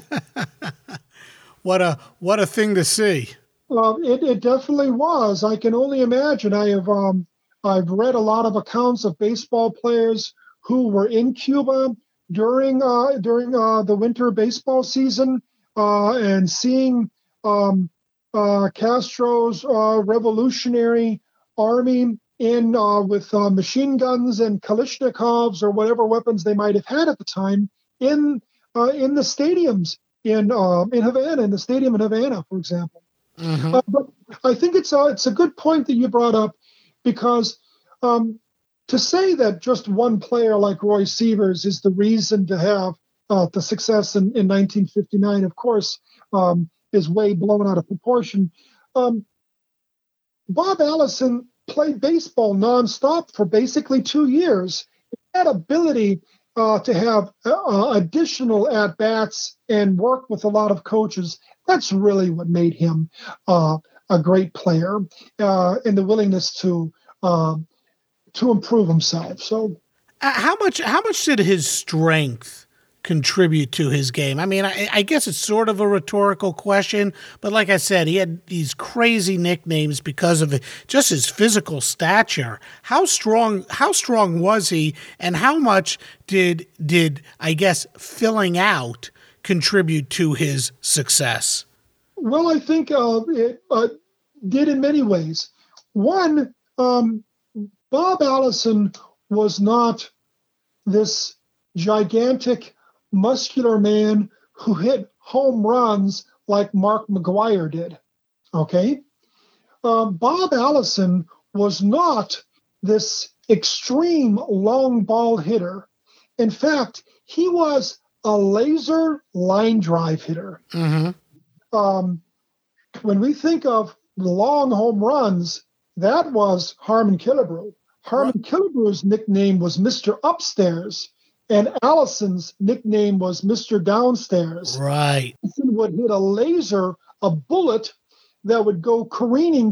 What a what a thing to see! Uh, it, it definitely was. I can only imagine. I have um, I've read a lot of accounts of baseball players who were in Cuba during uh, during uh, the winter baseball season uh, and seeing. Um, Uh, Castro's uh, revolutionary army in uh, with uh, machine guns and Kalashnikovs or whatever weapons they might have had at the time in uh, in the stadiums in uh, in Havana, in the stadium in Havana, for example. Mm-hmm. Uh, but I think it's a, it's a good point that you brought up, because um, to say that just one player like Roy Sievers is the reason to have uh, the success in, in nineteen fifty-nine, of course, um, is way blown out of proportion. Um, Bob Allison played baseball nonstop for basically two years. That ability uh, to have uh, additional at-bats and work with a lot of coaches, that's really what made him uh, a great player uh, and the willingness to uh, to improve himself. So, uh, how much how much did his strength contribute to his game? I mean, I, I guess it's sort of a rhetorical question, but like I said, he had these crazy nicknames because of just his physical stature. How strong, how strong was he, and how much did, did I guess, filling out contribute to his success? Well, I think uh, it uh, did in many ways. One, um, Bob Allison was not this gigantic muscular man who hit home runs like Mark McGwire did. Okay? Um, Bob Allison was not this extreme long ball hitter. In fact, he was a laser line drive hitter. Mm-hmm. Um, when we think of long home runs, that was Harmon Killebrew. Harmon right. Killebrew's nickname was Mister Upstairs, and Allison's nickname was Mister Downstairs. Right. Allison would hit a laser, a bullet that would go careening.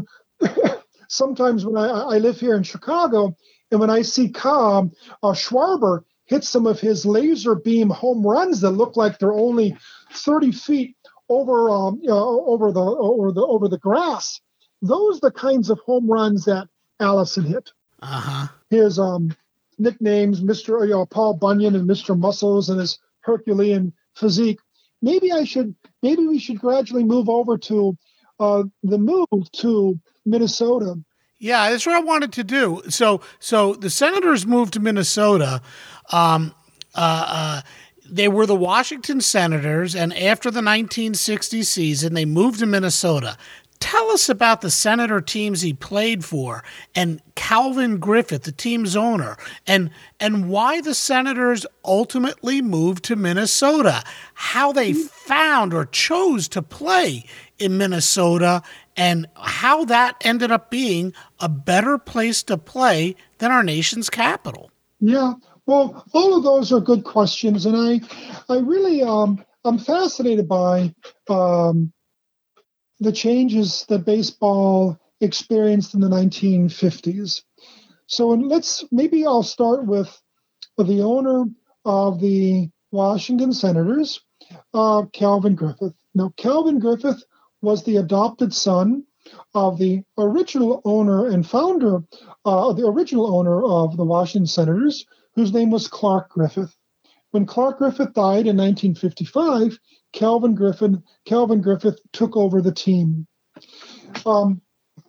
Sometimes when I, I live here in Chicago, and when I see Cobb, uh, Schwarber hit some of his laser beam home runs that look like they're only thirty feet over, um, you know, over the over the over the grass. Those are the kinds of home runs that Allison hit. Uh-huh. His um, nicknames, Mister You know, Paul Bunyan and Mister Muscles, and his Herculean physique. Maybe I should. Maybe we should gradually move over to uh, the move to Minnesota. Yeah, that's what I wanted to do. So, so the Senators moved to Minnesota. Um, uh, uh, they were the Washington Senators, and after the nineteen sixty season, they moved to Minnesota. Tell us about the Senator teams he played for, and Calvin Griffith, the team's owner, and and why the Senators ultimately moved to Minnesota, how they found or chose to play in Minnesota, and how that ended up being a better place to play than our nation's capital. Yeah, well, all of those are good questions, and I, I really, um, I'm fascinated by um, the changes that baseball experienced in the nineteen fifties. So let's maybe I'll start with the owner of the Washington Senators, uh, Calvin Griffith. Now, Calvin Griffith was the adopted son of the original owner and founder, uh, the original owner of the Washington Senators, whose name was Clark Griffith. When Clark Griffith died in nineteen fifty-five, Calvin Griffith, Calvin Griffith took over the team. Um,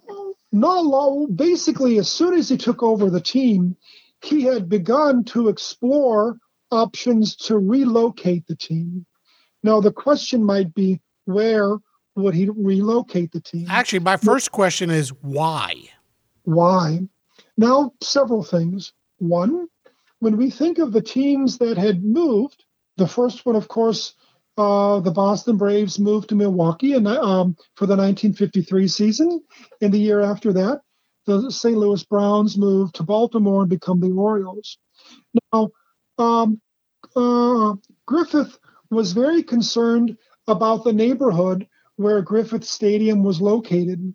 not long, basically, as soon as he took over the team, he had begun to explore options to relocate the team. Now, the question might be, where would he relocate the team? Actually, my first question is why? Why? Now, several things. One, when we think of the teams that had moved, the first one, of course, uh, the Boston Braves moved to Milwaukee and um, for the nineteen fifty-three season. And the year after that, the Saint Louis Browns moved to Baltimore and become the Orioles. Now, um, uh, Griffith was very concerned about the neighborhood where Griffith Stadium was located.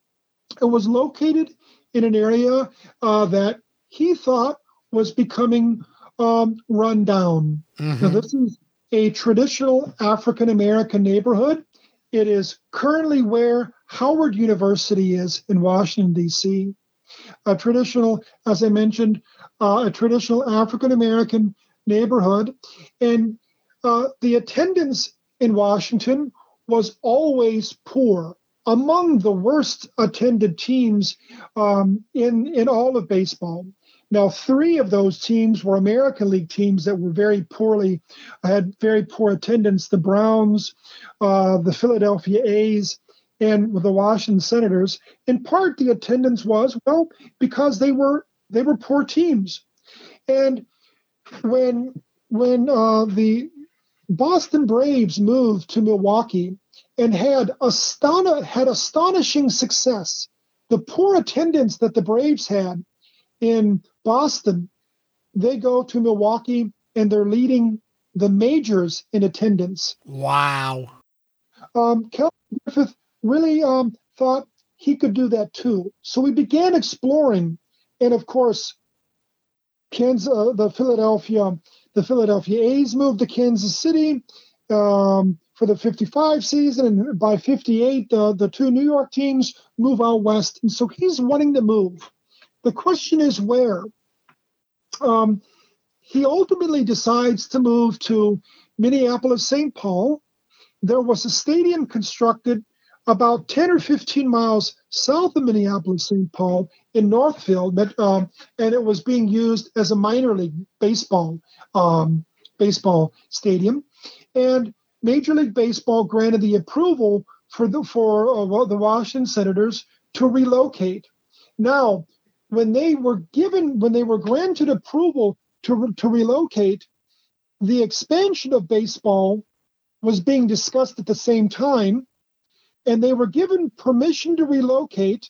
It was located in an area uh, that he thought was becoming um, run down. Mm-hmm. Now, this is a traditional African-American neighborhood. It is currently where Howard University is in Washington, D C. A traditional, as I mentioned, uh, a traditional African-American neighborhood. And uh, the attendance in Washington was always poor, among the worst attended teams um, in, in all of baseball. Now, three of those teams were American League teams that were very poorly, had very poor attendance. The Browns, uh, the Philadelphia A's, and the Washington Senators. In part, the attendance was, well, because they were they were poor teams. And when when uh, the Boston Braves moved to Milwaukee and had aston- had astonishing success, the poor attendance that the Braves had in Boston, they go to Milwaukee and they're leading the majors in attendance. Wow. Um, Calvin Griffith really um, thought he could do that too. So we began exploring, and of course, Kansas, uh, the Philadelphia, the Philadelphia A's moved to Kansas City um, for the fifty-five season, and by fifty-eight, uh, the two New York teams move out west, and so he's wanting to move. The question is where. Um, he ultimately decides to move to Minneapolis-Saint Paul. There was a stadium constructed about ten or fifteen miles south of Minneapolis-Saint Paul in Northfield, but, um, and it was being used as a minor league baseball um, baseball stadium. And Major League Baseball granted the approval for the for uh, the Washington Senators to relocate. Now, when they were given, when they were granted approval to to relocate, the expansion of baseball was being discussed at the same time, and they were given permission to relocate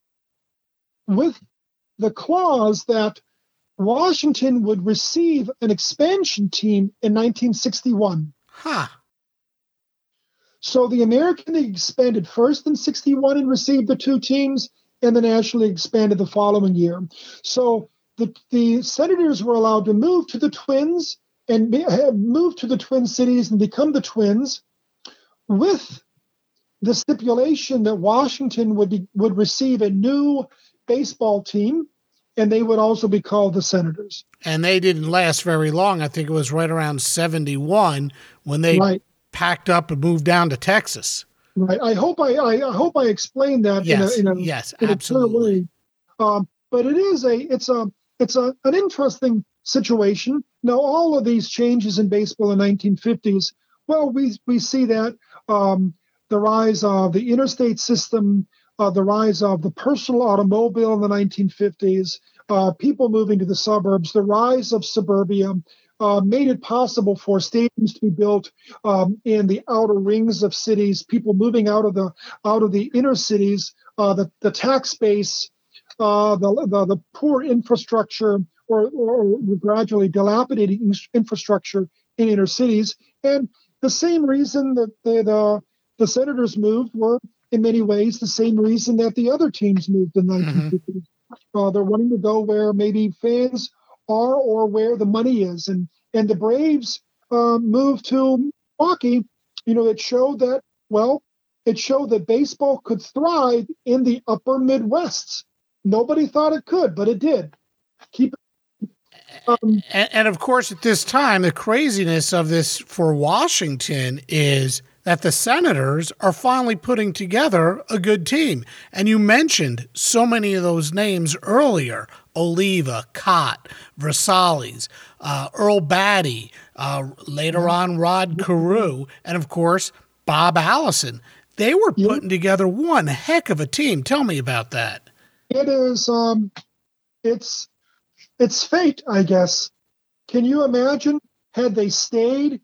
with the clause that Washington would receive an expansion team in nineteen sixty-one. Huh. So the American League expanded first in sixty-one and received the two teams, and the National League expanded the following year. So the, the Senators were allowed to move to the Twins and be, move to the Twin Cities and become the Twins, with the stipulation that Washington would be, would receive a new baseball team, and they would also be called the Senators. And they didn't last very long. I think it was right around seventy-one when they right. packed up and moved down to Texas. Right. I hope I, I, I hope I explained that yes, in a, in a, yes, in absolutely. A clear way. Um, but it is a it's a it's a an interesting situation. Now, all of these changes in baseball in the nineteen fifties, well, we we see that um, the rise of the interstate system, uh, the rise of the personal automobile in the nineteen fifties, uh, people moving to the suburbs, the rise of suburbia, uh, made it possible for stadiums to be built um, in the outer rings of cities, people moving out of the out of the inner cities, uh, the, the tax base, uh, the, the the poor infrastructure or, or gradually dilapidating infrastructure in inner cities. And the same reason that the, the, the Senators moved were, in many ways, the same reason that the other teams moved in the nineteen fifties. Mm-hmm. Uh, they're wanting to go where maybe fans are or where the money is. And, and the Braves uh, moved to Milwaukee. You know, it showed that, well, it showed that baseball could thrive in the upper Midwest. Nobody thought it could, but it did. Keep um, and, and of course, at this time, the craziness of this for Washington is that the Senators are finally putting together a good team. And you mentioned so many of those names earlier: Oliva, Cott, Versalles, uh, Earl Batty, uh, later on Rod Carew, and of course, Bob Allison. They were putting together one heck of a team. Tell me about that. It is, um, it's, it's fate, I guess. Can you imagine had they stayed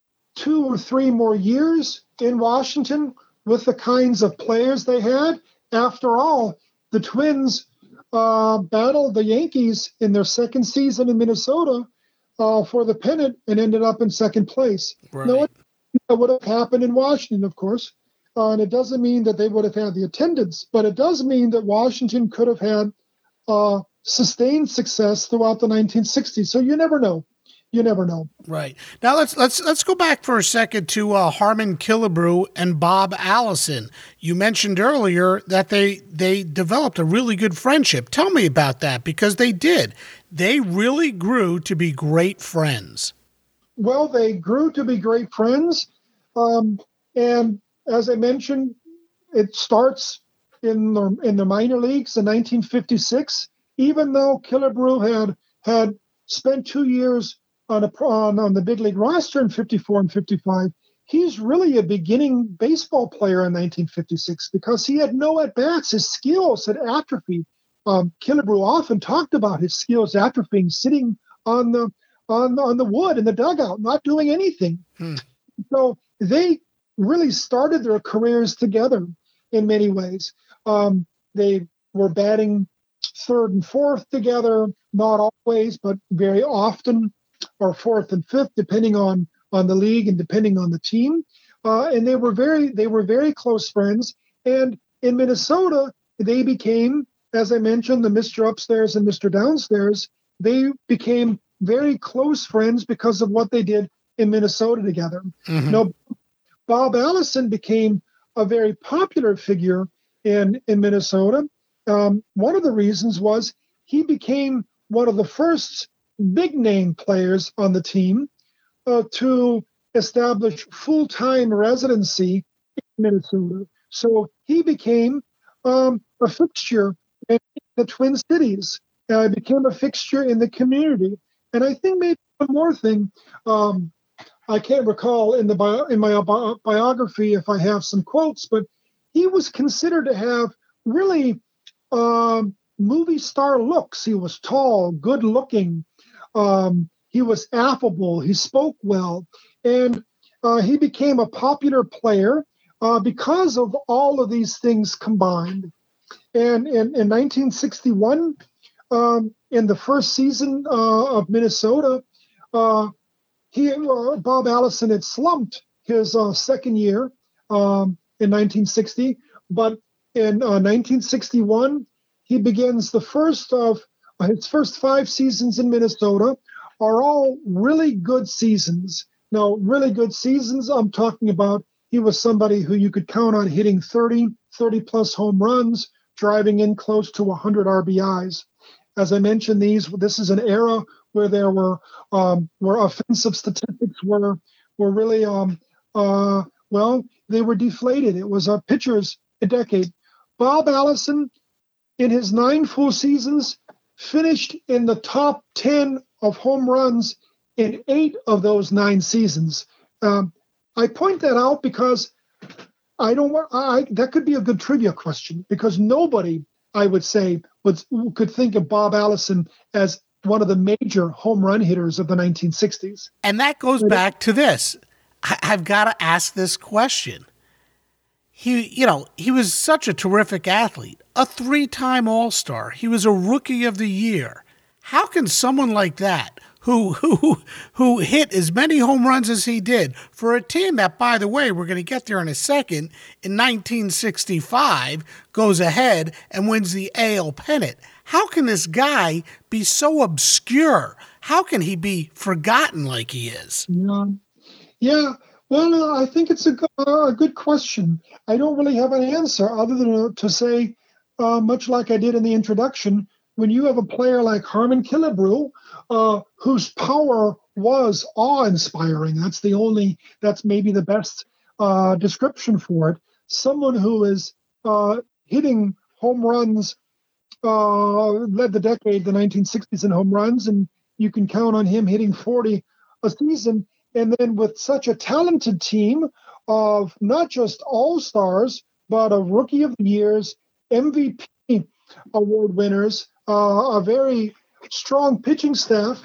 two or three more years in Washington with the kinds of players they had? After all, the Twins uh, battled the Yankees in their second season in Minnesota uh, for the pennant and ended up in second place. Right. Now, it, that would have happened in Washington, of course. Uh, and it doesn't mean that they would have had the attendance, but it does mean that Washington could have had uh, sustained success throughout the nineteen sixties. So you never know. You never know. Right. Now let's let's let's go back for a second to uh, Harmon Killebrew and Bob Allison. You mentioned earlier that they they developed a really good friendship. Tell me about that, because they did. They really grew to be great friends. Well, they grew to be great friends, um, and as I mentioned, it starts in the in the minor leagues in nineteen fifty-six. Even though Killebrew had had spent two years on a on, on the big league roster in fifty-four and fifty-five, he's really a beginning baseball player in nineteen fifty-six because he had no at bats. His skills had atrophied. Um, Killebrew often talked about his skills atrophying, sitting on the on on the wood in the dugout, not doing anything. Hmm. So they really started their careers together in many ways. Um, they were batting third and fourth together, not always, but very often, or fourth and fifth, depending on, on the league and depending on the team. Uh, and they were very they were very close friends. And in Minnesota, they became, as I mentioned, the Mister Upstairs and Mister Downstairs. They became very close friends because of what they did in Minnesota together. Mm-hmm. You know, Bob Allison became a very popular figure in, in Minnesota. Um, one of the reasons was he became one of the first big-name players on the team uh, to establish full-time residency in Minnesota. So he became um, a fixture in the Twin Cities. Uh, became a fixture in the community. And I think maybe one more thing, um, I can't recall in the bio, in my bi- biography if I have some quotes, but he was considered to have really um, movie star looks. He was tall, good looking. Um, he was affable. He spoke well. And uh, he became a popular player uh, because of all of these things combined. And in, in nineteen sixty-one, um, in the first season uh, of Minnesota, uh, He, uh, Bob Allison had slumped his uh, second year um, in nineteen sixty, but in uh, nineteen sixty-one, he begins the first of uh, his first five seasons in Minnesota are all really good seasons. Now, really good seasons, I'm talking about he was somebody who you could count on hitting thirty, thirty plus home runs, driving in close to one hundred R B Is. As I mentioned, these this is an era where there were um, where offensive statistics were were really um, uh, well they were deflated. It was a pitcher's a decade. Bob Allison, in his nine full seasons, finished in the top ten of home runs in eight of those nine seasons. Um, I point that out because I don't want I that could be a good trivia question because nobody, I would say, would could think of Bob Allison as one of the major home run hitters of the nineteen sixties. And that goes back to this. I, I've got to ask this question. He, you know, he was such a terrific athlete, a three-time All-Star. He was a Rookie of the Year. How can someone like that, who who who hit as many home runs as he did for a team that, by the way, we're going to get there in a second, in nineteen sixty-five goes ahead and wins the A L pennant. How can this guy be so obscure? How can he be forgotten like he is? Yeah, yeah. Well, uh, I think it's a, uh, a good question. I don't really have an answer other than to say, uh, much like I did in the introduction, when you have a player like Harmon Killebrew, uh, whose power was awe-inspiring, that's the only, that's maybe the best uh, description for it. Someone who is uh, hitting home runs, uh, led the decade, the nineteen sixties in home runs, and you can count on him hitting forty a season. And then with such a talented team of not just all-stars, but of Rookie of the Years, M V P award winners, uh, a very strong pitching staff.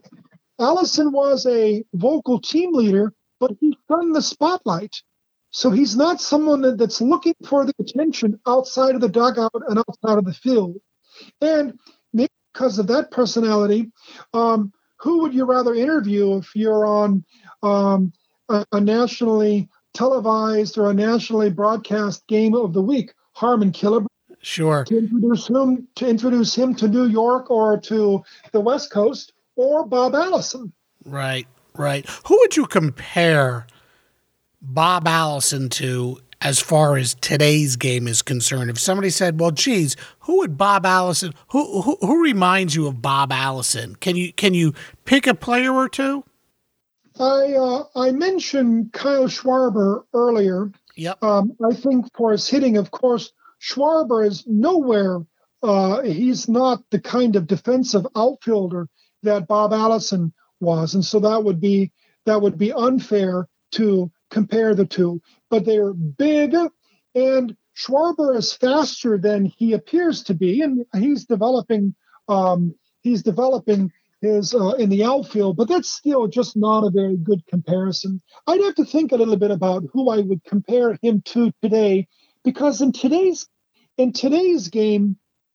Allison was a vocal team leader, but he shunned the spotlight. So he's not someone that, that's looking for the attention outside of the dugout and outside of the field. And maybe because of that personality, um, who would you rather interview if you're on um, a, a nationally televised or a nationally broadcast game of the week? Harmon Killebrew. Sure. To introduce him to introduce him to New York or to the West Coast, or Bob Allison. Right, right. Who would you compare Bob Allison to as far as today's game is concerned? If somebody said, well, geez, who would Bob Allison, who, who who reminds you of Bob Allison? Can you can you pick a player or two? I uh, I mentioned Kyle Schwarber earlier. Yep. Um, I think for his hitting, of course, Schwarber is nowhere. Uh, he's not the kind of defensive outfielder that Bob Allison was, and so that would be that would be unfair to compare the two. But they're big, and Schwarber is faster than he appears to be, and he's developing. Um, he's developing his uh, in the outfield, but that's still just not a very good comparison. I'd have to think a little bit about who I would compare him to today, because in today's in today's game,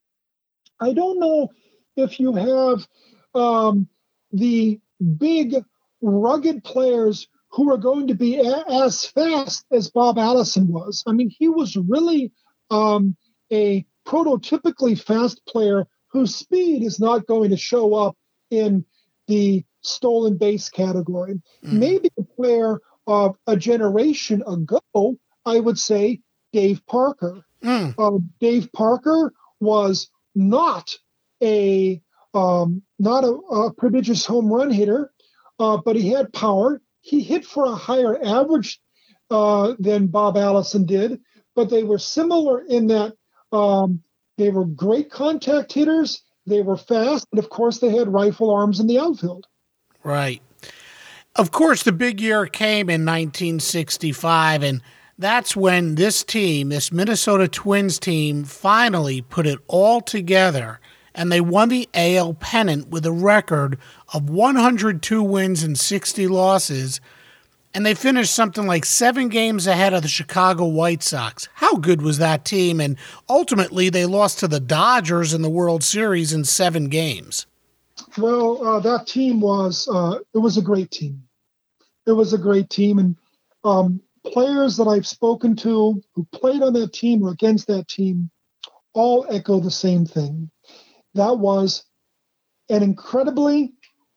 I don't know if you have um, the big, rugged players who are going to be a- as fast as Bob Allison was. I mean, he was really um, a prototypically fast player whose speed is not going to show up in the stolen base category. Mm. Maybe a player of a generation ago, I would say Dave Parker. Mm. Uh, Dave Parker was not a um, not a, a prodigious home run hitter, uh, but he had power. He hit for a higher average uh, than Bob Allison did, but they were similar in that um, they were great contact hitters, they were fast, and of course they had rifle arms in the outfield. Right. Of course, the big year came in nineteen sixty-five, and that's when this team, this Minnesota Twins team, finally put it all together, and they won the A L pennant with a record of one hundred two wins and sixty losses, and they finished something like seven games ahead of the Chicago White Sox. How good was that team? And ultimately, they lost to the Dodgers in the World Series in seven games. Well, uh, that team was, uh, it was a great team. It was a great team, and um, players that I've spoken to who played on that team or against that team all echo the same thing. That was an incredibly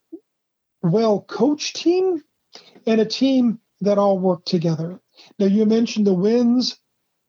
well-coached team and a team that all worked together. Now, you mentioned the wins,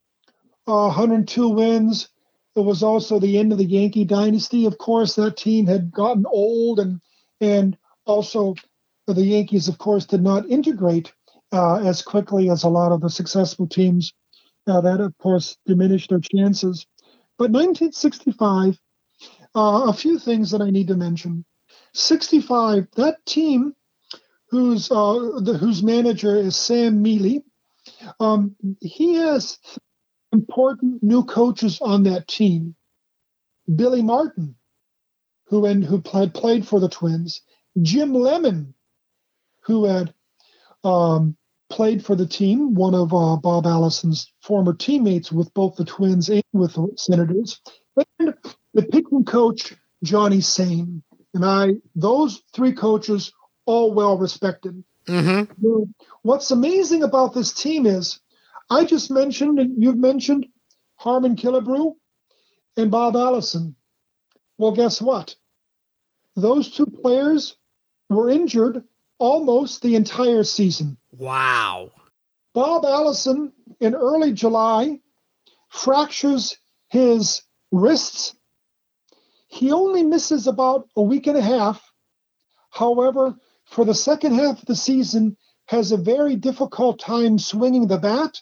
uh, one hundred two wins. It was also the end of the Yankee dynasty. Of course, that team had gotten old, and and also the Yankees, of course, did not integrate uh, as quickly as a lot of the successful teams. Uh, that, of course, diminished their chances. But nineteen sixty-five, uh, a few things that I need to mention. sixty-five, that team, whose uh, the, whose manager is Sam Mealy, um, he has important new coaches on that team. Billy Martin, who and who played played for the Twins. Jim Lemon, who had um, played for the team, one of uh, Bob Allison's former teammates with both the Twins and with the Senators. And the pitching coach, Johnny Sain. And I, those three coaches, all well respected. Mm-hmm. What's amazing about this team is, I just mentioned, and you've mentioned, Harmon Killebrew and Bob Allison. Well, guess what? Those two players were injured almost the entire season. Wow. Bob Allison, in early July, fractures his wrists. He only misses about a week and a half. However, for the second half of the season, has a very difficult time swinging the bat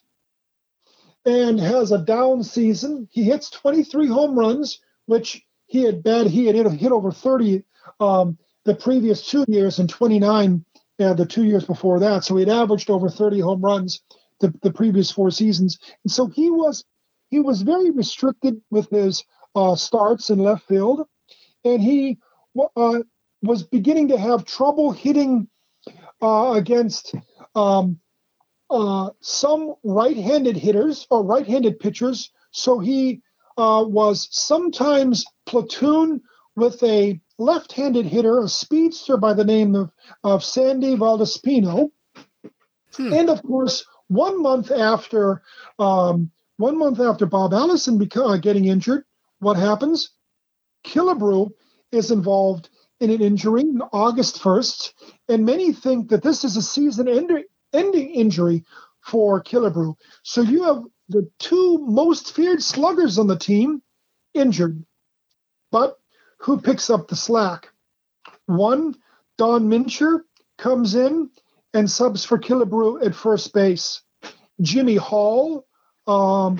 and has a down season. He hits twenty-three home runs, which he had bad. He had hit, hit over thirty um, the previous two years and twenty-nine uh, the two years before that. So he'd averaged over thirty home runs the, the previous four seasons. And so he was he was very restricted with his uh, starts in left field, and he uh, was beginning to have trouble hitting uh, against um, uh, some right-handed hitters or right-handed pitchers. So he uh, was sometimes platoon with a left-handed hitter, a speedster by the name of, of Sandy Valdespino. Hmm. And of course, one month after um, one month after Bob Allison beca- uh, getting injured, what happens? Killebrew is involved in an injury on August first, and many think that this is a season-ending injury for Killebrew. So you have the two most feared sluggers on the team injured. But who picks up the slack? One, Don Mincher, comes in and subs for Killebrew at first base. Jimmy Hall um,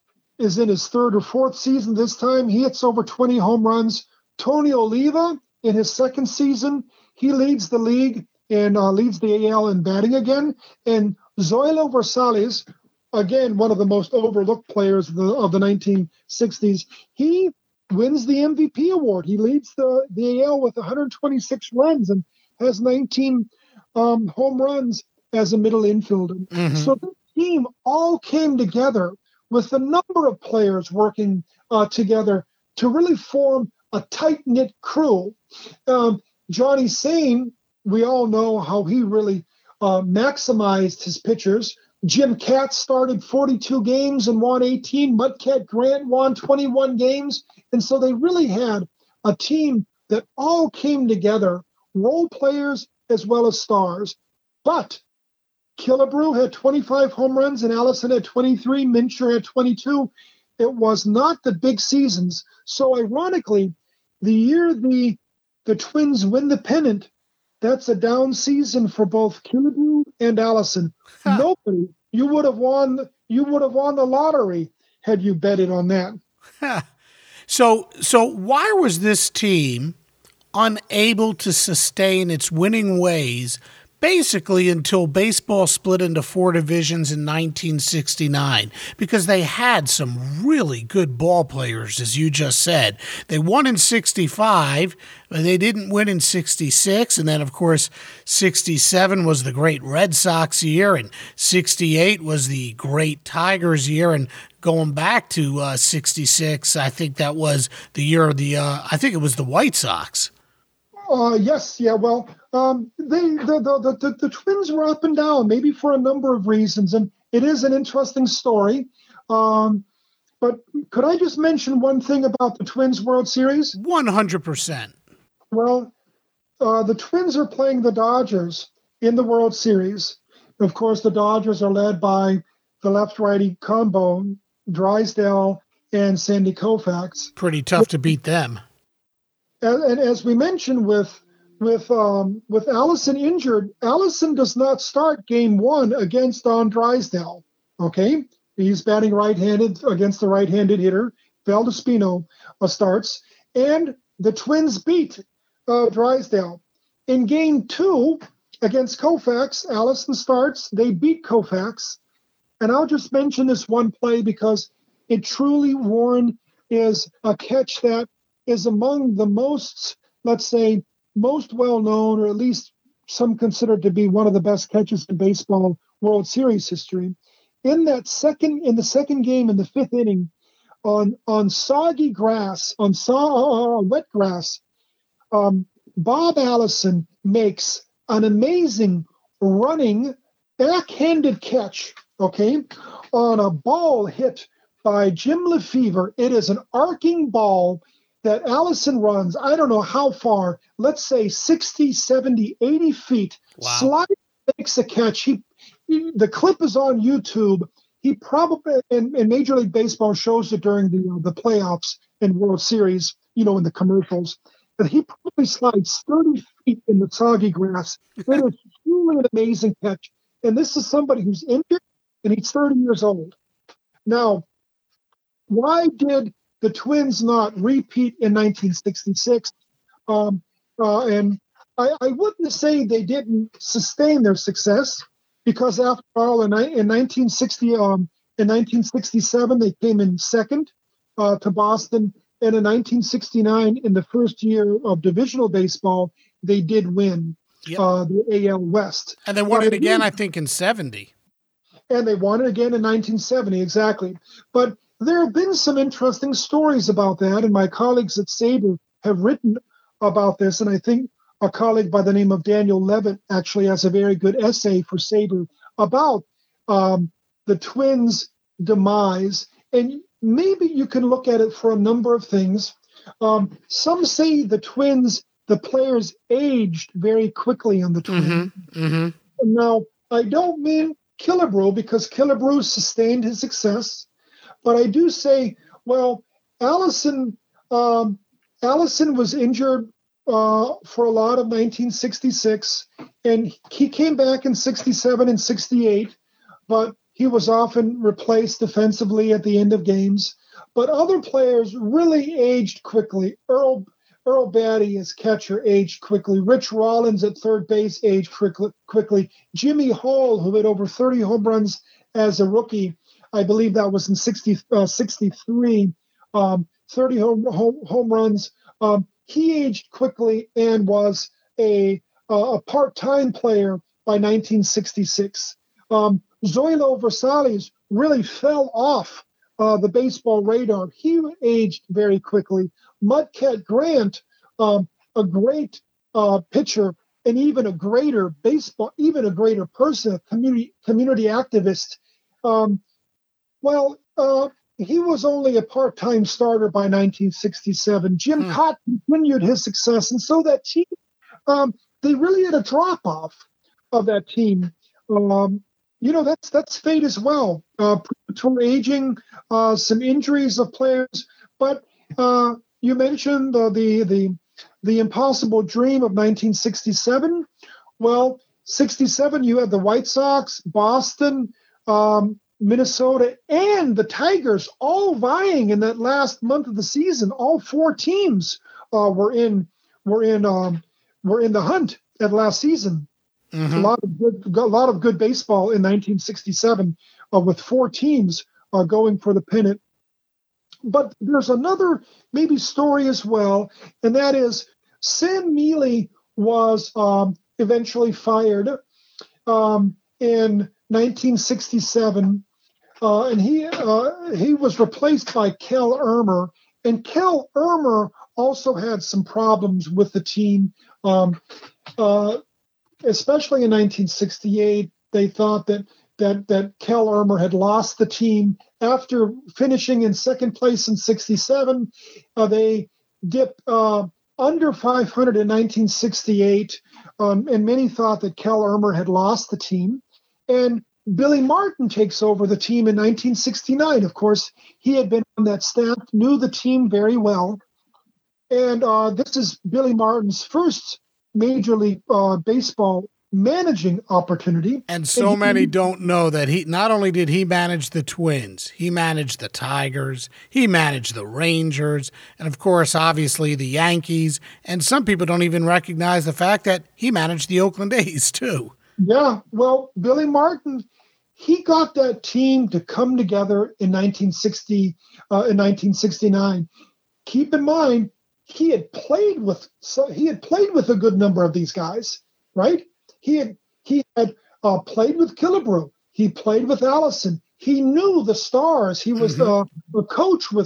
is in his third or fourth season this time. He hits over twenty home runs. Tony Oliva, in his second season, he leads the league and uh, leads the A L in batting again. And Zoilo Versalles, again, one of the most overlooked players of the, of the nineteen sixties, he wins the M V P award. He leads the, the A L with one hundred twenty-six runs and has nineteen um, home runs as a middle infielder. Mm-hmm. So the team all came together with a number of players working uh, together to really form a tight-knit crew. Um, Johnny Sain, we all know how he really uh, maximized his pitchers. Jim Katz started forty-two games and won eighteen. Mudcat Grant won twenty-one games. And so they really had a team that all came together, role players as well as stars. But Killebrew had twenty-five home runs and Allison had twenty-three. Mincher had twenty-two. It was not the big seasons. So ironically, the year the the Twins win the pennant, that's a down season for both Killebrew and Allison. Huh. Nobody, you would have won. You would have won the lottery had you betted on that. Huh. So, so why was this team unable to sustain its winning ways basically until baseball split into four divisions in nineteen sixty-nine? Because they had some really good ball players, as you just said. They won in sixty-five, but they didn't win in sixty-six. And then, of course, sixty-seven was the great Red Sox year, and sixty-eight was the great Tigers year. And going back to uh, sixty-six, I think that was the year of the, uh, I think it was the White Sox. Uh, yes, yeah, well, um, they the, the, the, the Twins were up and down, maybe for a number of reasons, and it is an interesting story. Um, but could I just mention one thing about the Twins World Series? one hundred percent. Well, uh, the Twins are playing the Dodgers in the World Series. Of course, the Dodgers are led by the left-righty combo, Drysdale and Sandy Koufax. Pretty tough to beat them. And, and as we mentioned, with with um, with Allison injured, Allison does not start game one against Don Drysdale. Okay, he's batting right-handed against the right-handed hitter. Valdespino uh, starts, and the Twins beat uh, Drysdale. In game two against Koufax, Allison starts. They beat Koufax, and I'll just mention this one play because it truly, Warren, is a catch that is among the most, let's say, most well-known, or at least some consider to be one of the best catches in baseball World Series history. In that second, in the second game, in the fifth inning, on on soggy grass, on saw, uh, wet grass, Um, Bob Allison makes an amazing running backhanded catch, okay, on a ball hit by Jim Lefevre. It is an arcing ball that Allison runs, I don't know how far, let's say sixty, seventy, eighty feet, Wow. slides, makes a catch. He, he, the clip is on YouTube. He probably, and, and Major League Baseball shows it during the, uh, the playoffs and World Series, you know, in the commercials. But he probably slides thirty feet in the soggy grass. It is truly an amazing catch. And this is somebody who's injured, and he's thirty years old. Now, why did the Twins not repeat in nineteen sixty-six? Um, uh, and I, I wouldn't say they didn't sustain their success, because after all, in, in nineteen sixty, um, in nineteen sixty-seven, they came in second uh, to Boston. And in nineteen sixty-nine, in the first year of divisional baseball, they did win Yep. uh, the A L West. And they won But it again, did- I think, in seventy. And they won it again in nineteen seventy, exactly. But there have been some interesting stories about that, and my colleagues at SABR have written about this, and I think a colleague by the name of Daniel Levitt actually has a very good essay for SABR about um, the Twins' demise. And maybe you can look at it for a number of things. Um, some say the Twins, the players aged very quickly on the Twins. Mm-hmm. Mm-hmm. Now, I don't mean Killebrew, because Killebrew sustained his success, but I do say, well, Allison, um, Allison was injured uh, for a lot of nineteen sixty-six, and he came back in sixty-seven and sixty-eight, but he was often replaced defensively at the end of games. But other players really aged quickly. Earl Earl Batty as catcher aged quickly. Rich Rollins at third base aged quickly. quickly. Jimmy Hall, who had over thirty home runs as a rookie, I believe that was in sixty, uh, sixty-three, um, thirty home, home, home runs. Um, he aged quickly and was a, uh, a part-time player by nineteen sixty-six. Um, Zoilo Versalles really fell off uh, the baseball radar. He aged very quickly. Mudcat Grant, um, a great uh, pitcher and even a greater baseball, even a greater person, a community community activist. Um, well, uh, he was only a part-time starter by nineteen sixty-seven. Jim Hmm. Cott continued his success, and so that team, um, they really had a drop-off of that team. Um, you know, that's that's fate as well. Uh, premature aging, uh, some injuries of players, but uh, you mentioned uh, the the the impossible dream of nineteen sixty-seven. Well, sixty-seven, you had the White Sox, Boston, um, Minnesota, and the Tigers all vying in that last month of the season. All four teams uh, were in were in um, were in the hunt at last season. Mm-hmm. A lot of good, a lot of good baseball in nineteen sixty-seven, uh, with four teams uh, going for the pennant. But there's another maybe story as well, and that is Sam Mealy was um, eventually fired um, in nineteen sixty-seven, uh, and he uh, he was replaced by Kel Irmer. And Kel Irmer also had some problems with the team. Um, uh, Especially in nineteen sixty-eight, they thought that that that Kel Irmer had lost the team. After finishing in second place in sixty-seven, uh, they dipped uh, under five hundred in nineteen sixty-eight, um, and many thought that Kel Irmer had lost the team. And Billy Martin takes over the team in nineteen sixty-nine. Of course, he had been on that staff, knew the team very well. And uh, this is Billy Martin's first Major League uh, Baseball managing opportunity. And so And he- many don't know that he not only did he manage the Twins, he managed the Tigers, he managed the Rangers, and of course, obviously, the Yankees. And some people don't even recognize the fact that he managed the Oakland A's, too. Yeah, well, Billy Martin, he got that team to come together in nineteen sixty, uh, in nineteen sixty-nine. Keep in mind, he had played with so he had played with a good number of these guys, right? He had he had uh, played with Killebrew. He played with Allison. He knew the stars. He was Mhm. uh, a coach with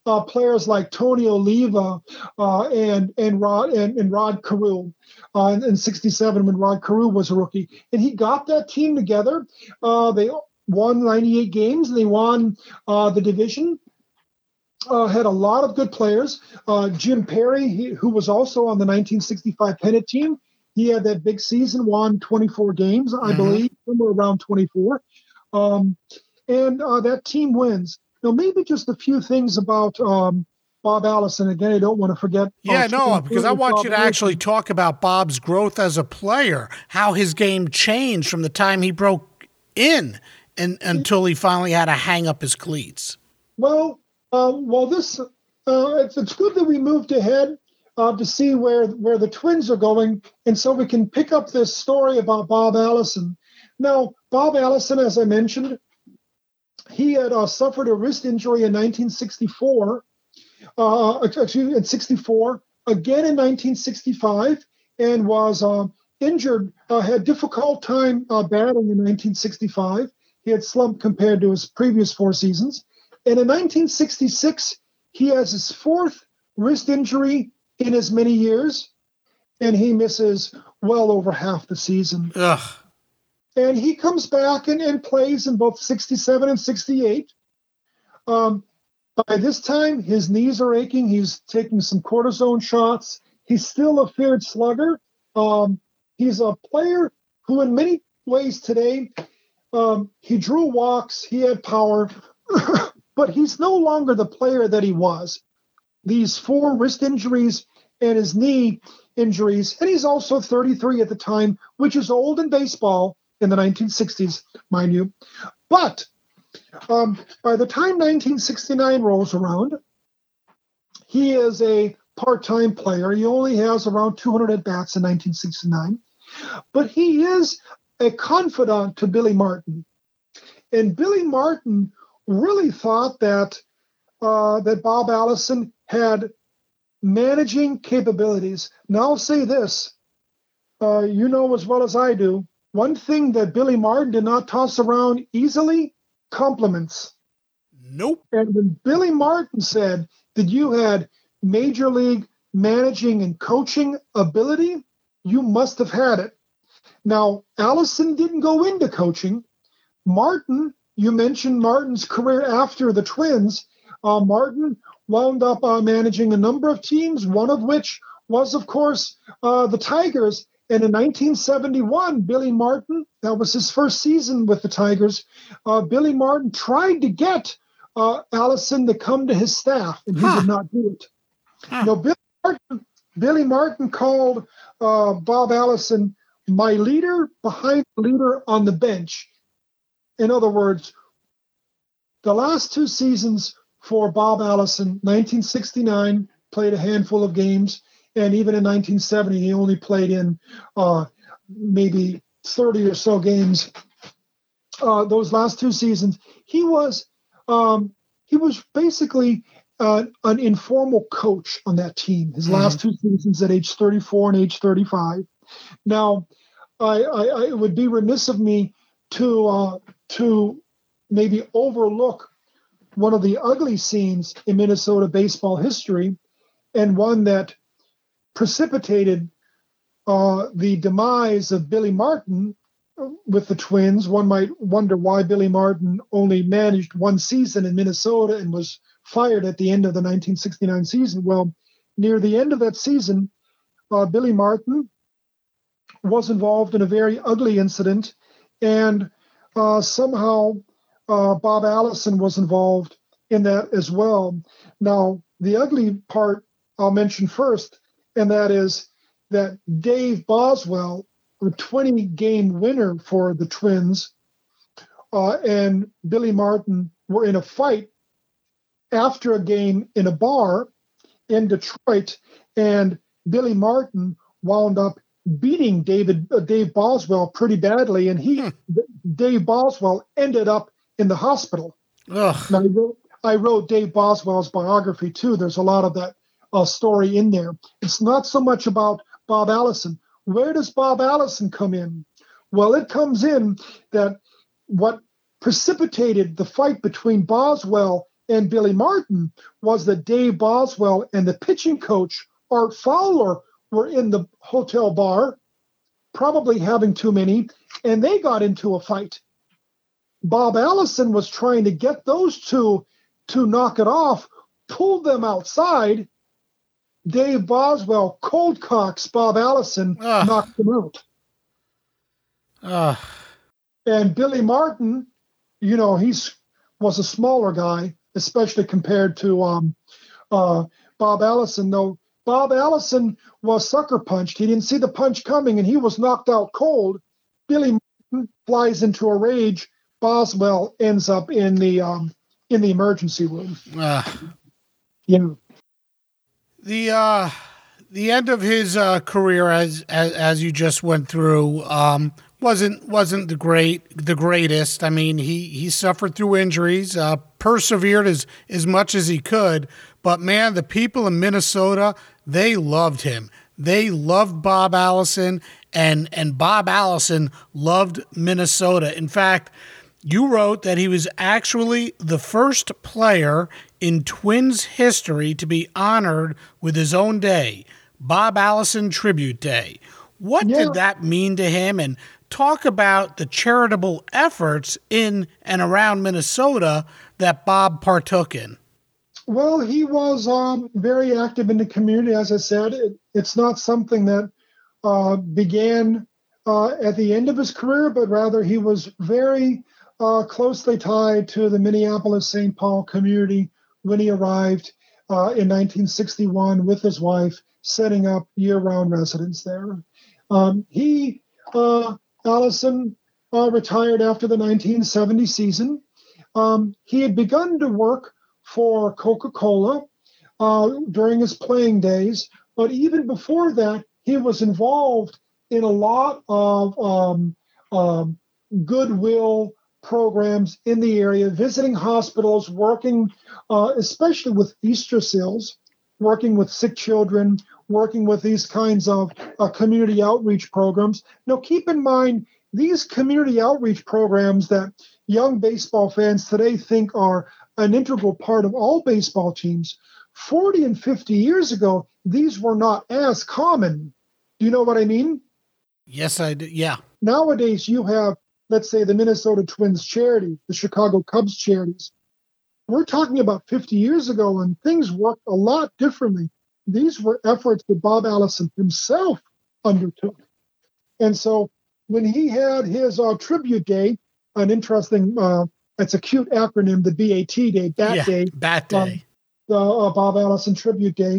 uh, players like Tony Oliva uh, and and Rod and, and Rod Carew uh, in, in sixty-seven when Rod Carew was a rookie, and he got that team together. Uh, they won ninety-eight games, and they won uh, the division. Uh, had a lot of good players. Uh, Jim Perry, he, who was also on the nineteen sixty-five pennant team, he had that big season, won twenty-four games, I mm-hmm. believe, somewhere around twenty-four. Um, and uh, that team wins. Now, maybe just a few things about um, Bob Allison. Again, I don't want to forget. Yeah, uh, no, because I want Bob you to Allison. actually talk about Bob's growth as a player, how his game changed from the time he broke in and until he finally had to hang up his cleats. Well, um, well, this uh, it's, it's good that we moved ahead uh, to see where where the Twins are going, and so we can pick up this story about Bob Allison. Now, Bob Allison, as I mentioned, he had uh, suffered a wrist injury in nineteen sixty-four, uh, actually in sixty-four, again in nineteen sixty-five, and was uh, injured, uh, had difficult time uh, batting in nineteen sixty-five. He had slumped compared to his previous four seasons. And in nineteen sixty-six, he has his fourth wrist injury in as many years, and he misses well over half the season. Ugh. And he comes back and, and plays in both sixty-seven and sixty-eight. Um, by this time, his knees are aching. He's taking some cortisone shots. He's still a feared slugger. Um, he's a player who, in many ways today, um, he drew walks, he had power, but he's no longer the player that he was. These four wrist injuries and his knee injuries, and he's also thirty-three at the time, which is old in baseball. In the nineteen sixties, mind you. But um, by the time nineteen sixty-nine rolls around, he is a part-time player. He only has around two hundred at-bats in nineteen sixty-nine. But he is a confidant to Billy Martin. And Billy Martin really thought that, uh, that Bob Allison had managing capabilities. Now, I'll say this. Uh, you know as well as I do, one thing that Billy Martin did not toss around easily, compliments. Nope. And when Billy Martin said that you had major league managing and coaching ability, you must have had it. Now, Allison didn't go into coaching. Martin, you mentioned Martin's career after the Twins. Uh, Martin wound up uh, managing a number of teams, one of which was, of course, uh, the Tigers. And in nineteen seventy-one, Billy Martin, that was his first season with the Tigers, uh, Billy Martin tried to get uh, Allison to come to his staff, and he huh. did not do it. Huh. Now, Billy Martin, Billy Martin called uh, Bob Allison my leader behind the leader on the bench. In other words, the last two seasons for Bob Allison, nineteen sixty-nine, played a handful of games. And even in nineteen seventy, he only played in uh, maybe thirty or so games. Uh, those last two seasons, he was um, he was basically uh, an informal coach on that team. His mm-hmm. last two seasons at age thirty-four and age thirty-five. Now, I, I, I it would be remiss of me to uh, to maybe overlook one of the ugly scenes in Minnesota baseball history, and one that precipitated uh, the demise of Billy Martin with the Twins. One might wonder why Billy Martin only managed one season in Minnesota and was fired at the end of the nineteen sixty-nine season. Well, near the end of that season, uh, Billy Martin was involved in a very ugly incident, and uh, somehow uh, Bob Allison was involved in that as well. Now, the ugly part I'll mention first, and that is that Dave Boswell, a twenty-game winner for the Twins, uh, and Billy Martin were in a fight after a game in a bar in Detroit, and Billy Martin wound up beating David uh, Dave Boswell pretty badly, and he, hmm. Dave Boswell, ended up in the hospital. Ugh. Now, I wrote, I wrote Dave Boswell's biography too. There's a lot of that uh, story in there. It's not so much about Bob Allison. Where does Bob Allison come in? Well, it comes in that what precipitated the fight between Boswell and Billy Martin was that Dave Boswell and the pitching coach, Art Fowler, were in the hotel bar, probably having too many, and they got into a fight. Bob Allison was trying to get those two to knock it off, pulled them outside. Dave Boswell cold cocks Bob Allison, Ugh. knocked him out. Ugh. And Billy Martin, you know, he's was a smaller guy, especially compared to um, uh, Bob Allison, though. Bob Allison was sucker punched. He didn't see the punch coming, and he was knocked out cold. Billy Martin flies into a rage. Boswell ends up in the um, in the emergency room. Uh, yeah. The uh, the end of his uh, career, as, as as you just went through, um, wasn't wasn't the great the greatest. I mean, he he suffered through injuries, uh, persevered as as much as he could. But man, the people in Minnesota, they loved him. They loved Bob Allison, and and Bob Allison loved Minnesota. In fact, you wrote that he was actually the first player in Twins history to be honored with his own day, Bob Allison Tribute Day. What yeah. did that mean to him? And talk about the charitable efforts in and around Minnesota that Bob partook in. Well, he was um, very active in the community. As I said, it, it's not something that uh, began uh, at the end of his career, but rather he was very uh, closely tied to the Minneapolis-Saint Paul community when he arrived uh, in nineteen sixty-one with his wife, setting up year-round residence there. Um, he, uh, Allison, uh, retired after the nineteen seventy season. Um, he had begun to work for Coca-Cola uh, during his playing days, but even before that, he was involved in a lot of um, um, goodwill programs in the area, visiting hospitals, working uh, especially with Easterseals, working with sick children, working with these kinds of uh, community outreach programs. Now, keep in mind, these community outreach programs that young baseball fans today think are an integral part of all baseball teams, forty and fifty years ago, these were not as common. Do you know what I mean? Yes, I do. Yeah. Nowadays, you have, let's say, the Minnesota Twins charity, the Chicago Cubs charities. We're talking about fifty years ago, and things worked a lot differently. These were efforts that Bob Allison himself undertook. And so when he had his uh, tribute day, an interesting, uh, it's a cute acronym, the B A T day, Bat yeah, Day. Bat Day. Um, the uh, Bob Allison Tribute Day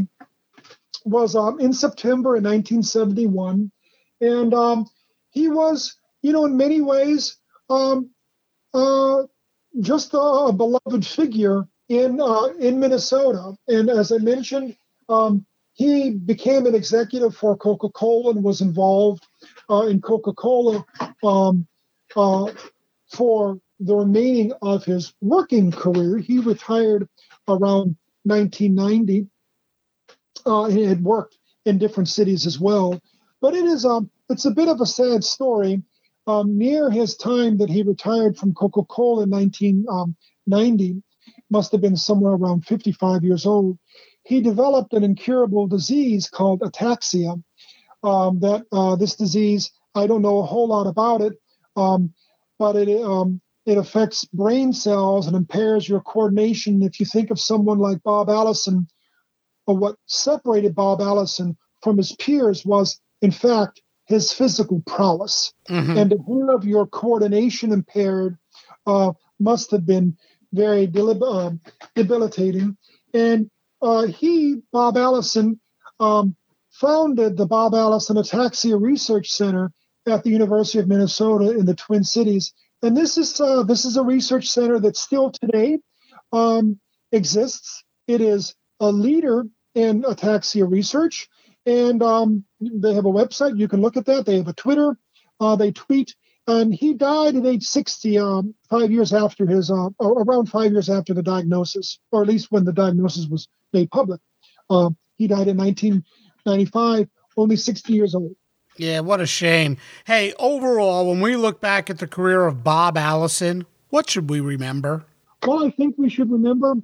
was um, in September in nineteen seventy-one. And um, he was, you know, in many ways, um, uh, just a, a beloved figure in uh, in Minnesota. And as I mentioned, um, he became an executive for Coca-Cola and was involved uh, in Coca-Cola um, uh, for the remaining of his working career. He retired around nineteen ninety. Uh, he had worked in different cities as well. But it is um, it's a bit of a sad story. Um, near his time that he retired from Coca-Cola in nineteen ninety, must have been somewhere around fifty-five years old, he developed an incurable disease called ataxia. Um, that uh, this disease, I don't know a whole lot about it, um, but it um, it affects brain cells and impairs your coordination. If you think of someone like Bob Allison, or what separated Bob Allison from his peers was, in fact, his physical prowess. Mm-hmm. And to have your coordination impaired uh, must have been very delib- uh, debilitating. And uh, he, Bob Allison, um, founded the Bob Allison Ataxia Research Center at the University of Minnesota in the Twin Cities. And this is uh, this is a research center that still today um, exists. It is a leader in ataxia research. And um, they have a website. You can look at that. They have a Twitter. Uh, they tweet. And he died at age sixty, um, five years after his, uh, or around five years after the diagnosis, or at least when the diagnosis was made public. Uh, he died in nineteen ninety-five, only sixty years old. Yeah, what a shame. Hey, overall, when we look back at the career of Bob Allison, what should we remember? Well, I think we should remember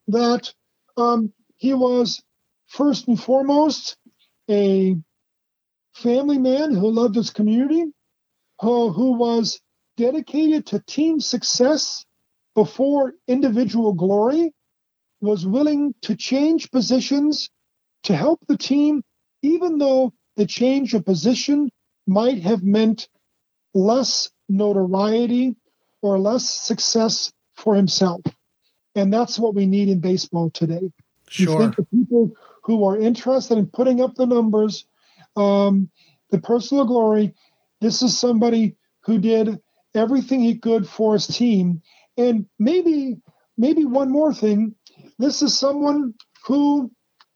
that um, he was first and foremost a family man who loved his community, who, who was dedicated to team success before individual glory, was willing to change positions to help the team, even though the change of position might have meant less notoriety or less success for himself. And that's what we need in baseball today. Sure. You think the people who are interested in putting up the numbers, um, the personal glory, this is somebody who did everything he could for his team. And maybe, maybe one more thing, this is someone who,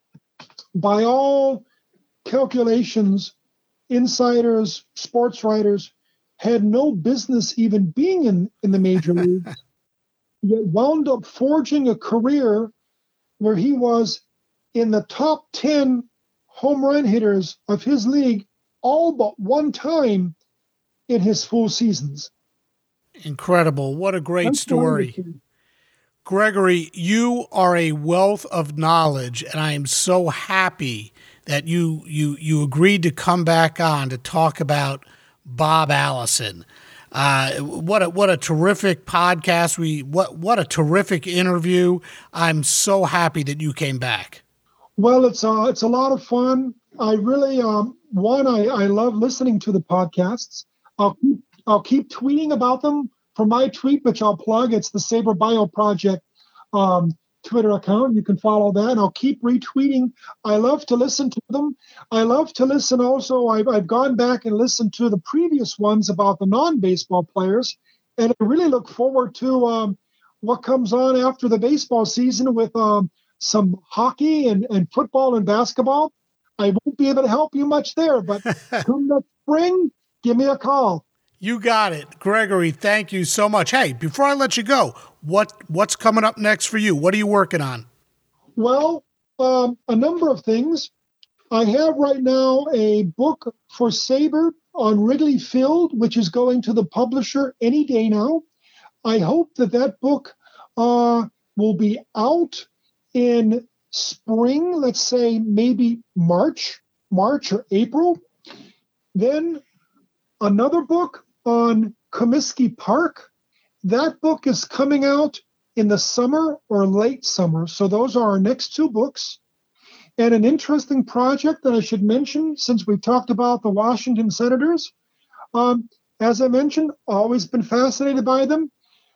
by all calculations, insiders, sports writers, had no business even being in, in the major leagues, yet wound up forging a career where he was in the top ten home run hitters of his league all but one time in his full seasons. Incredible. What a great That's story. wonderful. Gregory, you are a wealth of knowledge, and I am so happy that you you you agreed to come back on to talk about Bob Allison. Uh, what a what a terrific podcast. We what what a terrific interview. I'm so happy that you came back. Well, it's uh, it's a lot of fun. I really um one I, I love listening to the podcasts. I'll keep I'll keep tweeting about them from my tweet, which I'll plug. It's the Saber Bio Project um, Twitter account. You can follow that. And I'll keep retweeting. I love to listen to them. I love to listen also. I've, I've gone back and listened to the previous ones about the non-baseball players. And I really look forward to um, what comes on after the baseball season with um, some hockey and, and football and basketball. I won't be able to help you much there, but come next spring, give me a call. You got it. Gregory, thank you so much. Hey, before I let you go, what what's coming up next for you? What are you working on? Well, um, a number of things. I have right now a book for Saber on Wrigley Field, which is going to the publisher any day now. I hope that that book uh, will be out in spring, let's say maybe March, March or April. Then another book on Comiskey Park. That book is coming out in the summer or late summer. So those are our next two books. And an interesting project that I should mention, since we talked about the Washington Senators. Um, as I mentioned, always been fascinated by them.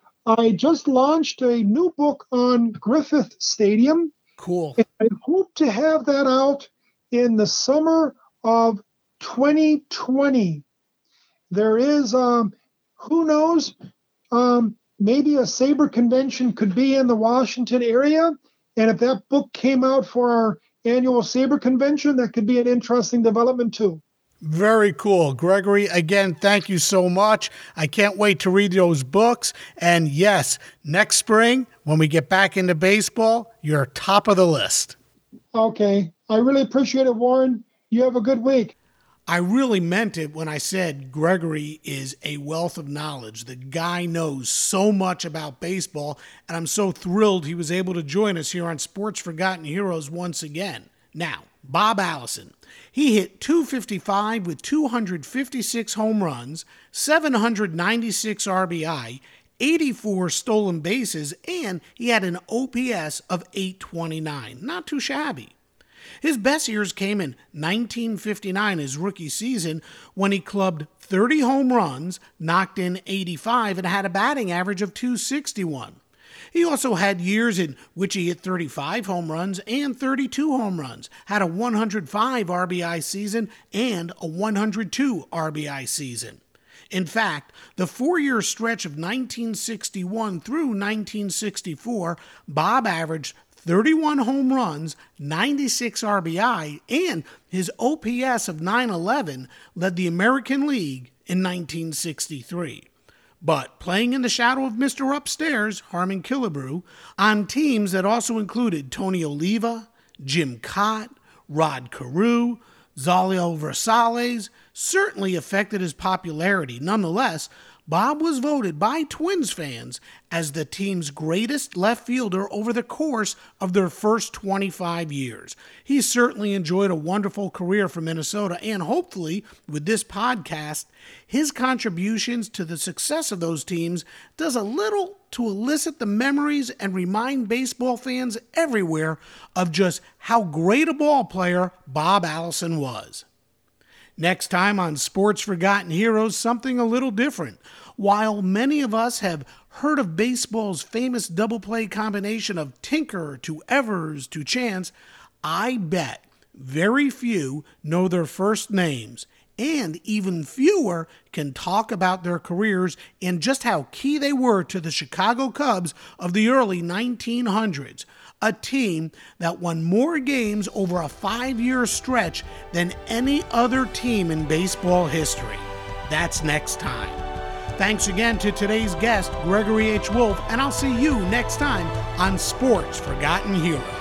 I just launched a new book on Griffith Stadium. Cool. And I hope to have that out in the summer of twenty twenty. There is, um, who knows, um, maybe a Saber convention could be in the Washington area. And if that book came out for our annual Saber convention, that could be an interesting development too. Very cool. Gregory, again, thank you so much. I can't wait to read those books. And yes, next spring, when we get back into baseball, you're top of the list. Okay. I really appreciate it, Warren. You have a good week. I really meant it when I said Gregory is a wealth of knowledge. The guy knows so much about baseball, and I'm so thrilled he was able to join us here on Sports Forgotten Heroes once again. Now, Bob Allison. He hit two fifty-five with two hundred fifty-six home runs, seven hundred ninety-six R B I, eighty-four stolen bases, and he had an O P S of eight twenty-nine. Not too shabby. His best years came in nineteen fifty-nine, his rookie season, when he clubbed thirty home runs, knocked in eighty-five, and had a batting average of two sixty-one. He also had years in which he hit thirty-five home runs and thirty-two home runs, had a one hundred five R B I season and a one hundred two R B I season. In fact, the four-year stretch of nineteen sixty-one through nineteen sixty-four, Bob averaged thirty-one home runs, ninety-six R B I, and his O P S of nine eleven led the American League in nineteen sixty-three. But playing in the shadow of Mister Upstairs, Harmon Killebrew, on teams that also included Tony Oliva, Jim Cott, Rod Carew, Zalio Versales, certainly affected his popularity. Nonetheless, Bob was voted by Twins fans as the team's greatest left fielder over the course of their first twenty-five years. He certainly enjoyed a wonderful career for Minnesota, and hopefully, with this podcast, his contributions to the success of those teams does a little to elicit the memories and remind baseball fans everywhere of just how great a ball player Bob Allison was. Next time on Sports Forgotten Heroes, something a little different. While many of us have heard of baseball's famous double play combination of Tinker to Evers to Chance, I bet very few know their first names, and even fewer can talk about their careers and just how key they were to the Chicago Cubs of the early nineteen hundreds. A team that won more games over a five-year stretch than any other team in baseball history. That's next time. Thanks again to today's guest, Gregory H. Wolf, and I'll see you next time on Sports Forgotten Heroes.